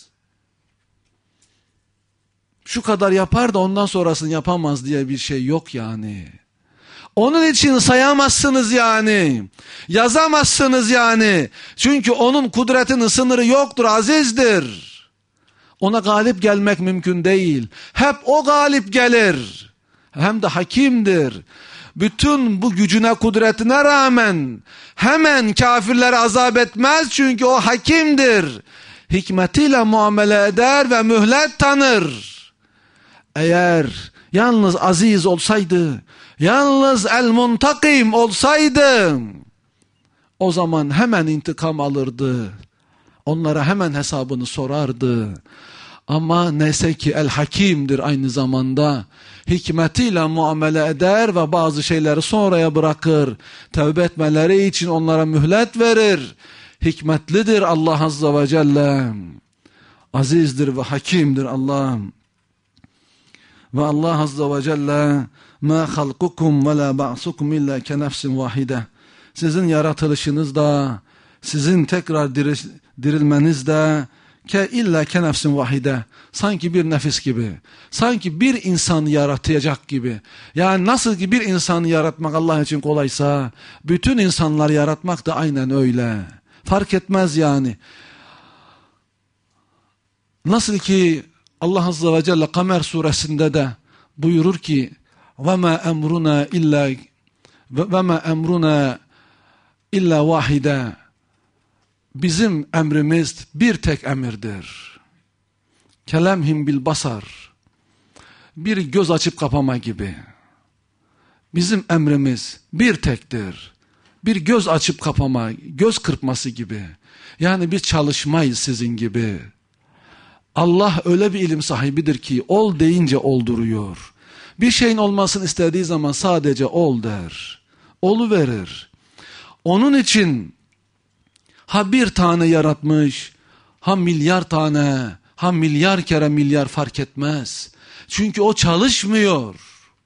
Şu kadar yapar da ondan sonrasını yapamaz diye bir şey yok yani. Onun için sayamazsınız yani. Yazamazsınız yani. Çünkü onun kudretinin sınırı yoktur, azizdir. Ona galip gelmek mümkün değil. Hep o galip gelir. Hem de hakimdir. Bütün bu gücüne, kudretine rağmen hemen kafirleri azap etmez çünkü o hakimdir. Hikmetiyle muamele eder ve mühlet tanır. Eğer yalnız aziz olsaydı, yalnız el-muntakim olsaydı, o zaman hemen intikam alırdı. Onlara hemen hesabını sorardı. Ama neyse ki el-hakimdir aynı zamanda. Hikmetiyle muamele eder ve bazı şeyleri sonraya bırakır. Tevbe etmeleri için onlara mühlet verir. Hikmetlidir Allah Azze ve Celle. Azizdir ve hakimdir Allah. Ve Allah Azze ve Celle مَا خَلْقُكُمْ وَلَا بَعْثُكُمْ اِلَّا كَنَفْسٍ وَاحِدَةٍ. Sizin yaratılışınız da, sizin tekrar dirilmeniz de ke illa ke nefsin vahide, sanki bir nefis gibi, sanki bir insanı yaratacak gibi. Yani nasıl ki bir insanı yaratmak Allah için kolaysa, bütün insanları yaratmak da aynen öyle. Fark etmez yani. Nasıl ki Allah Azze ve Celle Kamer suresinde de buyurur ki وَمَا اَمْرُنَا اِلَّا وَمَا اَمْرُنَا اِلَّا vahide. Bizim emrimiz bir tek emirdir. Kelemhim bil basar. Bir göz açıp kapama gibi. Bizim emrimiz bir tektir. Bir göz açıp kapama, göz kırpması gibi. Yani biz çalışmayız sizin gibi. Allah öyle bir ilim sahibidir ki ol deyince olduruyor. Bir şeyin olmasını istediği zaman sadece ol der. Oluverir. Onun için ha bir tane yaratmış, ha milyar tane, ha milyar kere milyar fark etmez. Çünkü o çalışmıyor.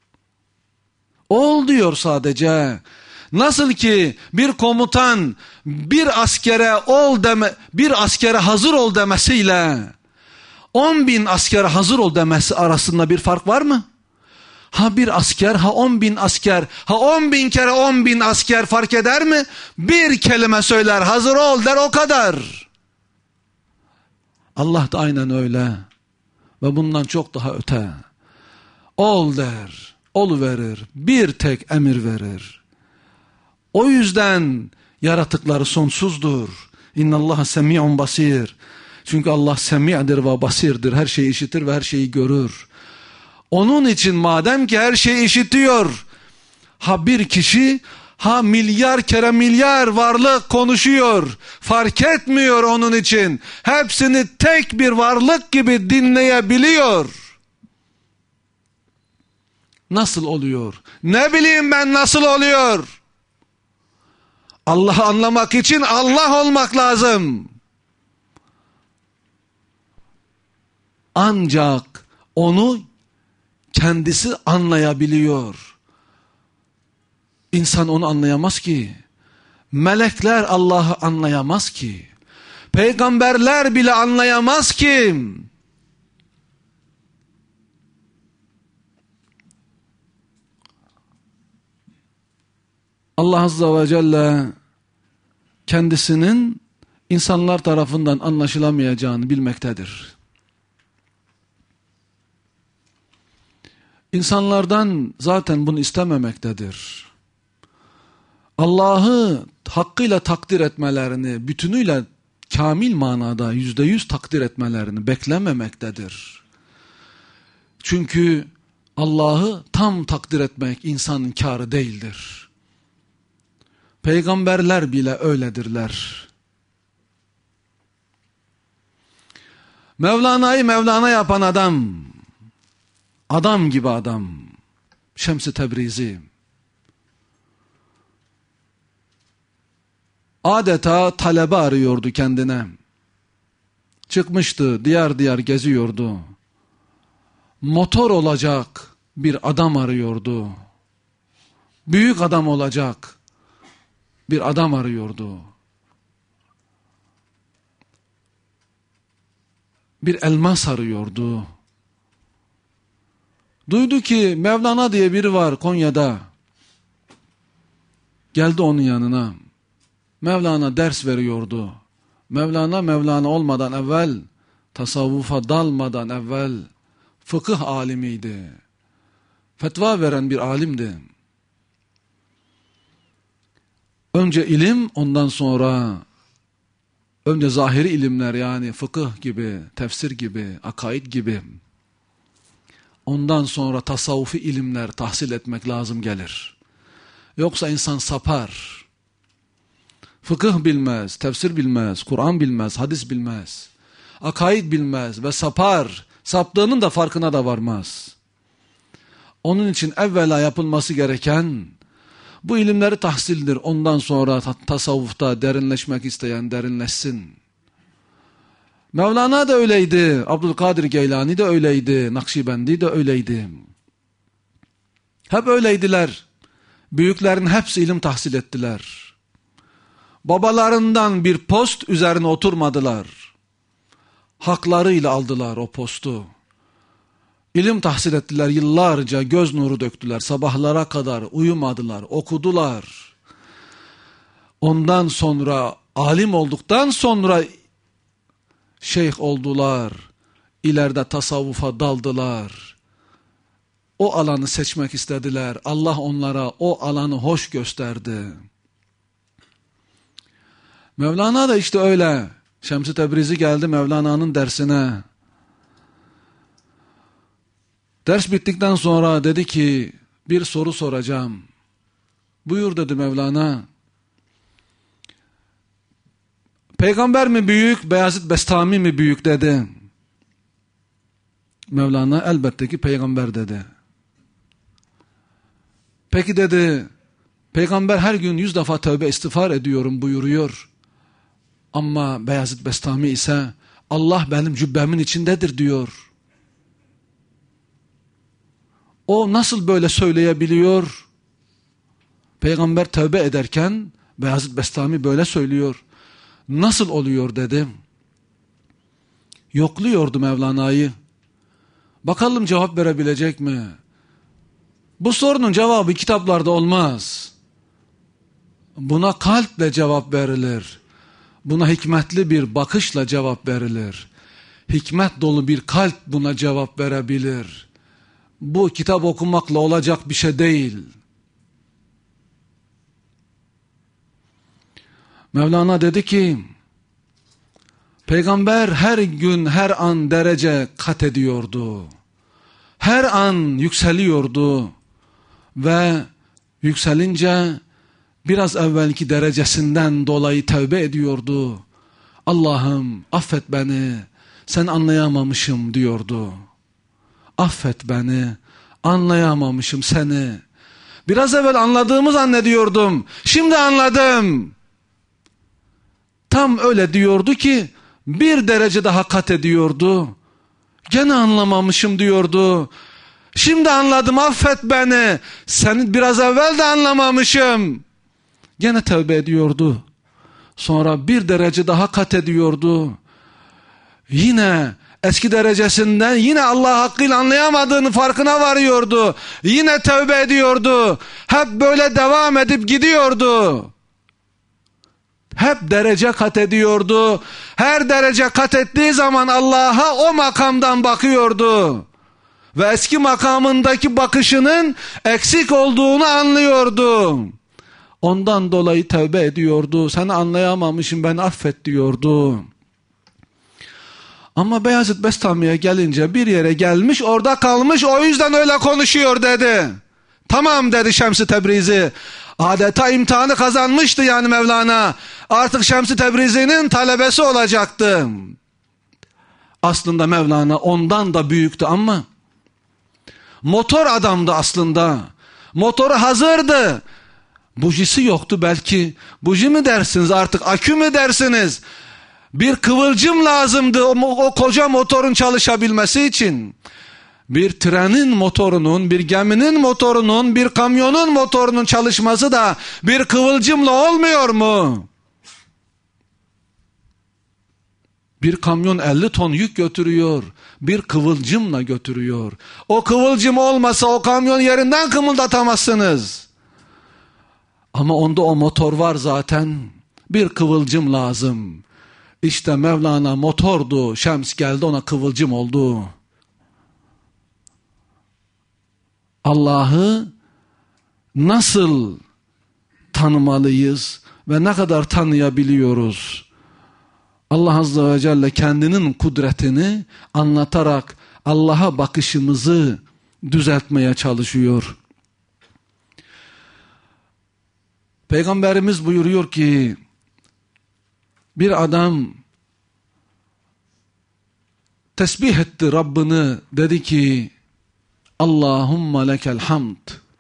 Ol diyor sadece. Nasıl ki bir komutan bir askere ol deme, bir askere hazır ol demesiyle on bin askere hazır ol demesi arasında bir fark var mı? Ha bir asker, ha on bin asker, ha on bin kere on bin asker fark eder mi? Bir kelime söyler, hazır ol der, o kadar. Allah da aynen öyle ve bundan çok daha öte. Ol der, oluverir, bir tek emir verir. O yüzden yaratıkları sonsuzdur. İnnallaha semi'un basir. Çünkü Allah semi'dir ve basirdir. Her şeyi işitir ve her şeyi görür. Onun için madem ki her şeyi işitiyor, ha bir kişi, ha milyar kere milyar varlık konuşuyor. Fark etmiyor onun için. Hepsini tek bir varlık gibi dinleyebiliyor. Nasıl oluyor? Ne bileyim ben nasıl oluyor? Allah'ı anlamak için Allah olmak lazım. Ancak onu kendisi anlayabiliyor. İnsan onu anlayamaz ki. Melekler Allah'ı anlayamaz ki. Peygamberler bile anlayamaz ki. Allah Azze ve Celle kendisinin insanlar tarafından anlaşılamayacağını bilmektedir. İnsanlardan zaten bunu istememektedir. Allah'ı hakkıyla takdir etmelerini, bütünüyle kamil manada yüzde yüz takdir etmelerini beklememektedir. Çünkü Allah'ı tam takdir etmek insanın kârı değildir. Peygamberler bile öyledirler. Mevlana'yı Mevlana yapan adam, adam gibi adam, Şems-i Tebrizi, adeta talebe arıyordu kendine. Çıkmıştı, diyar diyar geziyordu. Motor olacak bir adam arıyordu. Büyük adam olacak bir adam arıyordu. Bir elmas arıyordu. Duydu ki Mevlana diye biri var Konya'da. Geldi onun yanına. Mevlana ders veriyordu. Mevlana Mevlana olmadan evvel, tasavvufa dalmadan evvel fıkıh alimiydi. Fetva veren bir alimdi. Önce ilim, ondan sonra önce zahiri ilimler, yani fıkıh gibi, tefsir gibi, akaid gibi. Ondan sonra tasavvufi ilimler tahsil etmek lazım gelir. Yoksa insan sapar. Fıkıh bilmez, tefsir bilmez, Kur'an bilmez, hadis bilmez. Akaid bilmez ve sapar. Saptığının da farkına da varmaz. Onun için evvela yapılması gereken bu ilimleri tahsildir. Ondan sonra tasavvufta derinleşmek isteyen derinleşsin. Mevlana da öyleydi. Abdülkadir Geylani de öyleydi. Nakşibendi de öyleydi. Hep öyleydiler. Büyüklerin hepsi ilim tahsil ettiler. Babalarından bir post üzerine oturmadılar. Haklarıyla aldılar o postu. İlim tahsil ettiler, yıllarca göz nuru döktüler. Sabahlara kadar uyumadılar, okudular. Ondan sonra alim olduktan sonra şeyh oldular. İleride tasavvufa daldılar. O alanı seçmek istediler. Allah onlara o alanı hoş gösterdi. Mevlana da işte öyle. Şems-i Tebrizi geldi Mevlana'nın dersine. Ders bittikten sonra dedi ki bir soru soracağım. Buyur dedi Mevlana. Peygamber mi büyük, Beyazıt Bestami mi büyük dedi. Mevlana elbette ki peygamber dedi. Peki dedi, peygamber her gün yüz defa tövbe istiğfar ediyorum buyuruyor. Ama Beyazıt Bestami ise Allah benim cübbemin içindedir diyor. O nasıl böyle söyleyebiliyor? Peygamber tövbe ederken Beyazıt Bestami böyle söylüyor. Nasıl oluyor dedim. Yokluyordu Mevlana'yı. Bakalım cevap verebilecek mi? Bu sorunun cevabı kitaplarda olmaz. Buna kalple cevap verilir. Buna hikmetli bir bakışla cevap verilir. Hikmet dolu bir kalp buna cevap verebilir. Bu kitap okumakla olacak bir şey değil. Mevlana dedi ki, Peygamber her gün her an derece kat ediyordu. Her an yükseliyordu ve yükselince biraz evvelki derecesinden dolayı tövbe ediyordu. Allah'ım affet beni, sen anlayamamışım diyordu. Affet beni, anlayamamışım seni. Biraz evvel anladığımı zannediyordum, şimdi anladım. Tam öyle diyordu ki bir derece daha kat ediyordu. Gene anlamamışım diyordu. Şimdi anladım, affet beni. Seni biraz evvel de anlamamışım. Gene tövbe ediyordu. Sonra bir derece daha kat ediyordu. Yine eski derecesinden yine Allah hakkıyla anlayamadığını farkına varıyordu. Yine tövbe ediyordu. Hep böyle devam edip gidiyordu. Hep derece kat ediyordu. Her derece kat ettiği zaman Allah'a o makamdan bakıyordu. Ve eski makamındaki bakışının eksik olduğunu anlıyordu. Ondan dolayı tövbe ediyordu. Seni anlayamamışım, ben affet diyordu. Ama Beyazıt Bestami'ye gelince bir yere gelmiş, orada kalmış, o yüzden öyle konuşuyor dedi. Tamam dedi Şems-i Tebrizi. Adeta imtihanı kazanmıştı yani Mevlana. Artık Şems-i Tebrizi'nin talebesi olacaktı. Aslında Mevlana ondan da büyüktü ama motor adamdı aslında. Motoru hazırdı. Bujisi yoktu belki. Buji mi dersiniz artık, akü mü dersiniz? Bir kıvılcım lazımdı o, o koca motorun çalışabilmesi için. Bir trenin motorunun, bir geminin motorunun, bir kamyonun motorunun çalışması da bir kıvılcımla olmuyor mu? Bir kamyon elli ton yük götürüyor, bir kıvılcımla götürüyor. O kıvılcım olmasa o kamyon yerinden kımıldatamazsınız. Ama onda o motor var zaten, bir kıvılcım lazım. İşte Mevlana motordu, Şems geldi ona kıvılcım oldu. Allah'ı nasıl tanımalıyız ve ne kadar tanıyabiliyoruz? Allah Azze ve Celle kendinin kudretini anlatarak Allah'a bakışımızı düzeltmeye çalışıyor. Peygamberimiz buyuruyor ki bir adam tesbih etti Rabbini, dedi ki Allahumma lekel hamd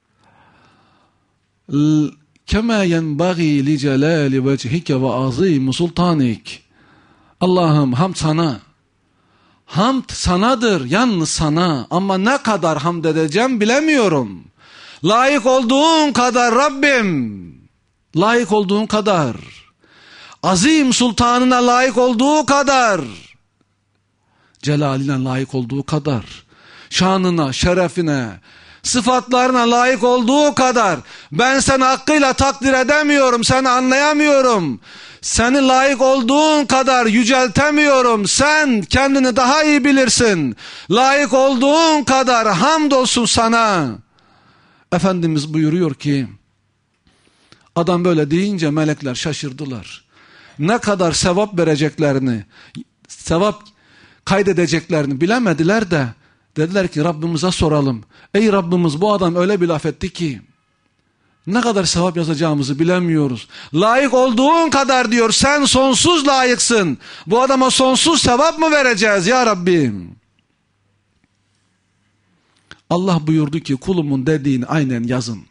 kema yenbaghi li celali vechike ve azim sultanik. Allah'ım hamd sana. Hamd sanadır, yalnız sana, ama ne kadar hamd edeceğim bilemiyorum. Layık olduğun kadar Rabbim, layık olduğun kadar, azim sultanına layık olduğu kadar, celaline layık olduğu kadar, şanına, şerefine, sıfatlarına layık olduğu kadar ben seni hakkıyla takdir edemiyorum, seni anlayamıyorum. Seni layık olduğun kadar yüceltemiyorum. Sen kendini daha iyi bilirsin. Layık olduğun kadar hamdolsun sana. Efendimiz buyuruyor ki adam böyle deyince melekler şaşırdılar. Ne kadar sevap vereceklerini, sevap kaydedeceklerini bilemediler de dediler ki Rabbimize soralım. Ey Rabbimiz, bu adam öyle bir laf etti ki Ne kadar sevap yazacağımızı bilemiyoruz. Layık olduğun kadar diyor, sen sonsuz layıksın. Bu adama sonsuz sevap mı vereceğiz ya Rabbim? Allah buyurdu ki kulumun dediğini aynen yazın.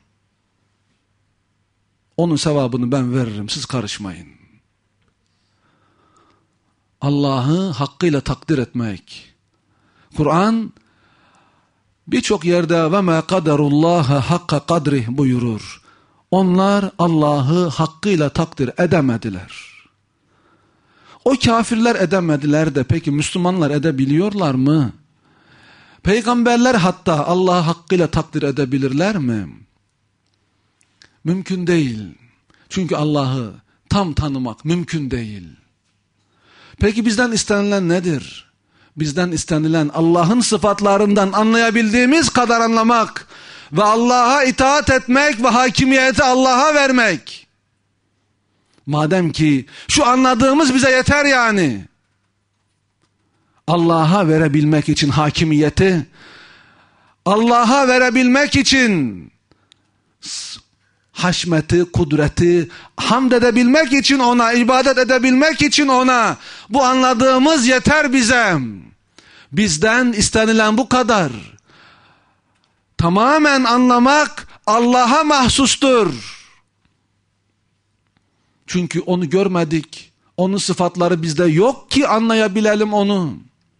Onun sevabını ben veririm, siz karışmayın. Allah'ı hakkıyla takdir etmek. Kur'an birçok yerde ve ma kaderullaha hakka kadrih buyurur. Onlar Allah'ı hakkıyla takdir edemediler. O kafirler edemediler de peki Müslümanlar edebiliyorlar mı? Peygamberler hatta Allah'ı hakkıyla takdir edebilirler mi? Mümkün değil. Çünkü Allah'ı tam tanımak mümkün değil. Peki bizden istenilen nedir? Bizden istenilen Allah'ın sıfatlarından anlayabildiğimiz kadar anlamak ve Allah'a itaat etmek ve hakimiyeti Allah'a vermek. Madem ki şu anladığımız bize yeter yani. Allah'a verebilmek için hakimiyeti, Allah'a verebilmek için haşmeti, kudreti, hamd edebilmek için ona, ibadet edebilmek için ona, bu anladığımız yeter bize. Bizden istenilen bu kadar. Tamamen anlamak Allah'a mahsustur. Çünkü onu görmedik. Onun sıfatları bizde yok ki anlayabilelim onu.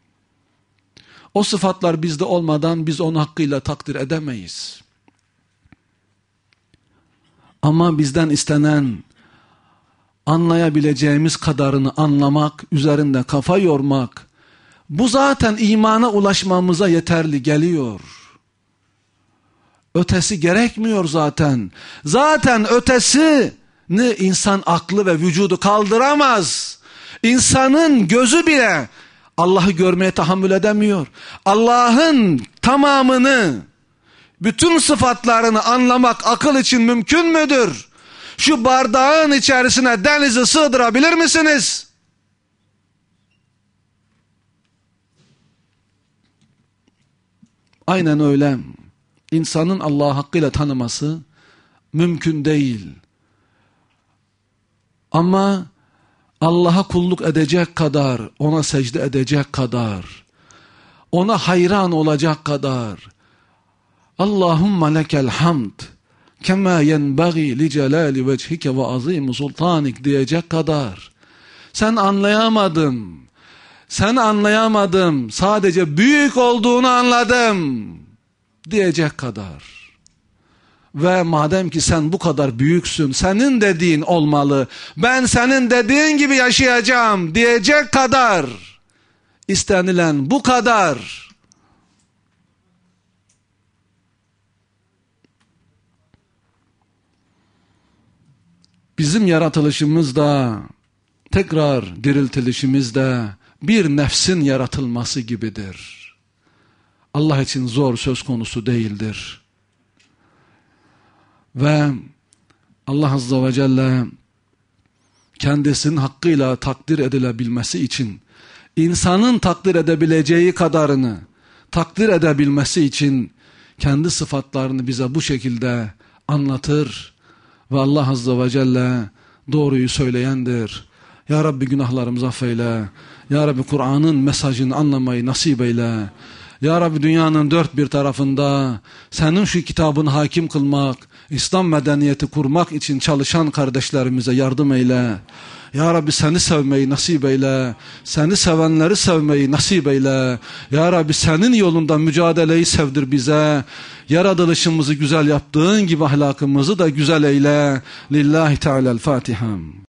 O sıfatlar bizde olmadan biz onu hakkıyla takdir edemeyiz. Ama bizden istenen anlayabileceğimiz kadarını anlamak, üzerinde kafa yormak, bu zaten imana ulaşmamıza yeterli geliyor. Ötesi gerekmiyor zaten. Zaten ötesini insan aklı ve vücudu kaldıramaz. İnsanın gözü bile Allah'ı görmeye tahammül edemiyor. Allah'ın tamamını, bütün sıfatlarını anlamak akıl için mümkün müdür? Şu bardağın içerisine denizi sığdırabilir misiniz? Aynen öyle. İnsanın Allah'ı hakkıyla tanıması mümkün değil. Ama Allah'a kulluk edecek kadar, ona secde edecek kadar, ona hayran olacak kadar, Allahümme lekel hamd kema yenbagi li celali vechike ve azim sultanik diyecek kadar. Sen anlayamadım. Sen anlayamadım. Sadece büyük olduğunu anladım diyecek kadar. Ve madem ki sen bu kadar büyüksün, senin dediğin olmalı. Ben senin dediğin gibi yaşayacağım diyecek kadar. İstenilen bu kadar. Bizim yaratılışımızda, tekrar diriltilişimizde bir nefsin yaratılması gibidir. Allah için zor söz konusu değildir. Ve Allah Azze ve Celle kendisinin hakkıyla takdir edilebilmesi için, insanın takdir edebileceği kadarını takdir edebilmesi için kendi sıfatlarını bize bu şekilde anlatır. Ve Allah Azze ve Celle doğruyu söyleyendir. Ya Rabbi günahlarımızı affeyle. Ya Rabbi Kur'an'ın mesajını anlamayı nasip eyle. Ya Rabbi dünyanın dört bir tarafında senin şu kitabını hakim kılmak, İslam medeniyeti kurmak için çalışan kardeşlerimize yardım eyle. Ya Rabbi seni sevmeyi nasip eyle. Seni sevenleri sevmeyi nasip eyle. Ya Rabbi senin yolunda mücadeleyi sevdir bize. Yaratılışımızı güzel yaptığın gibi ahlakımızı da güzel eyle. Lillahi Teala'l-Fatiha.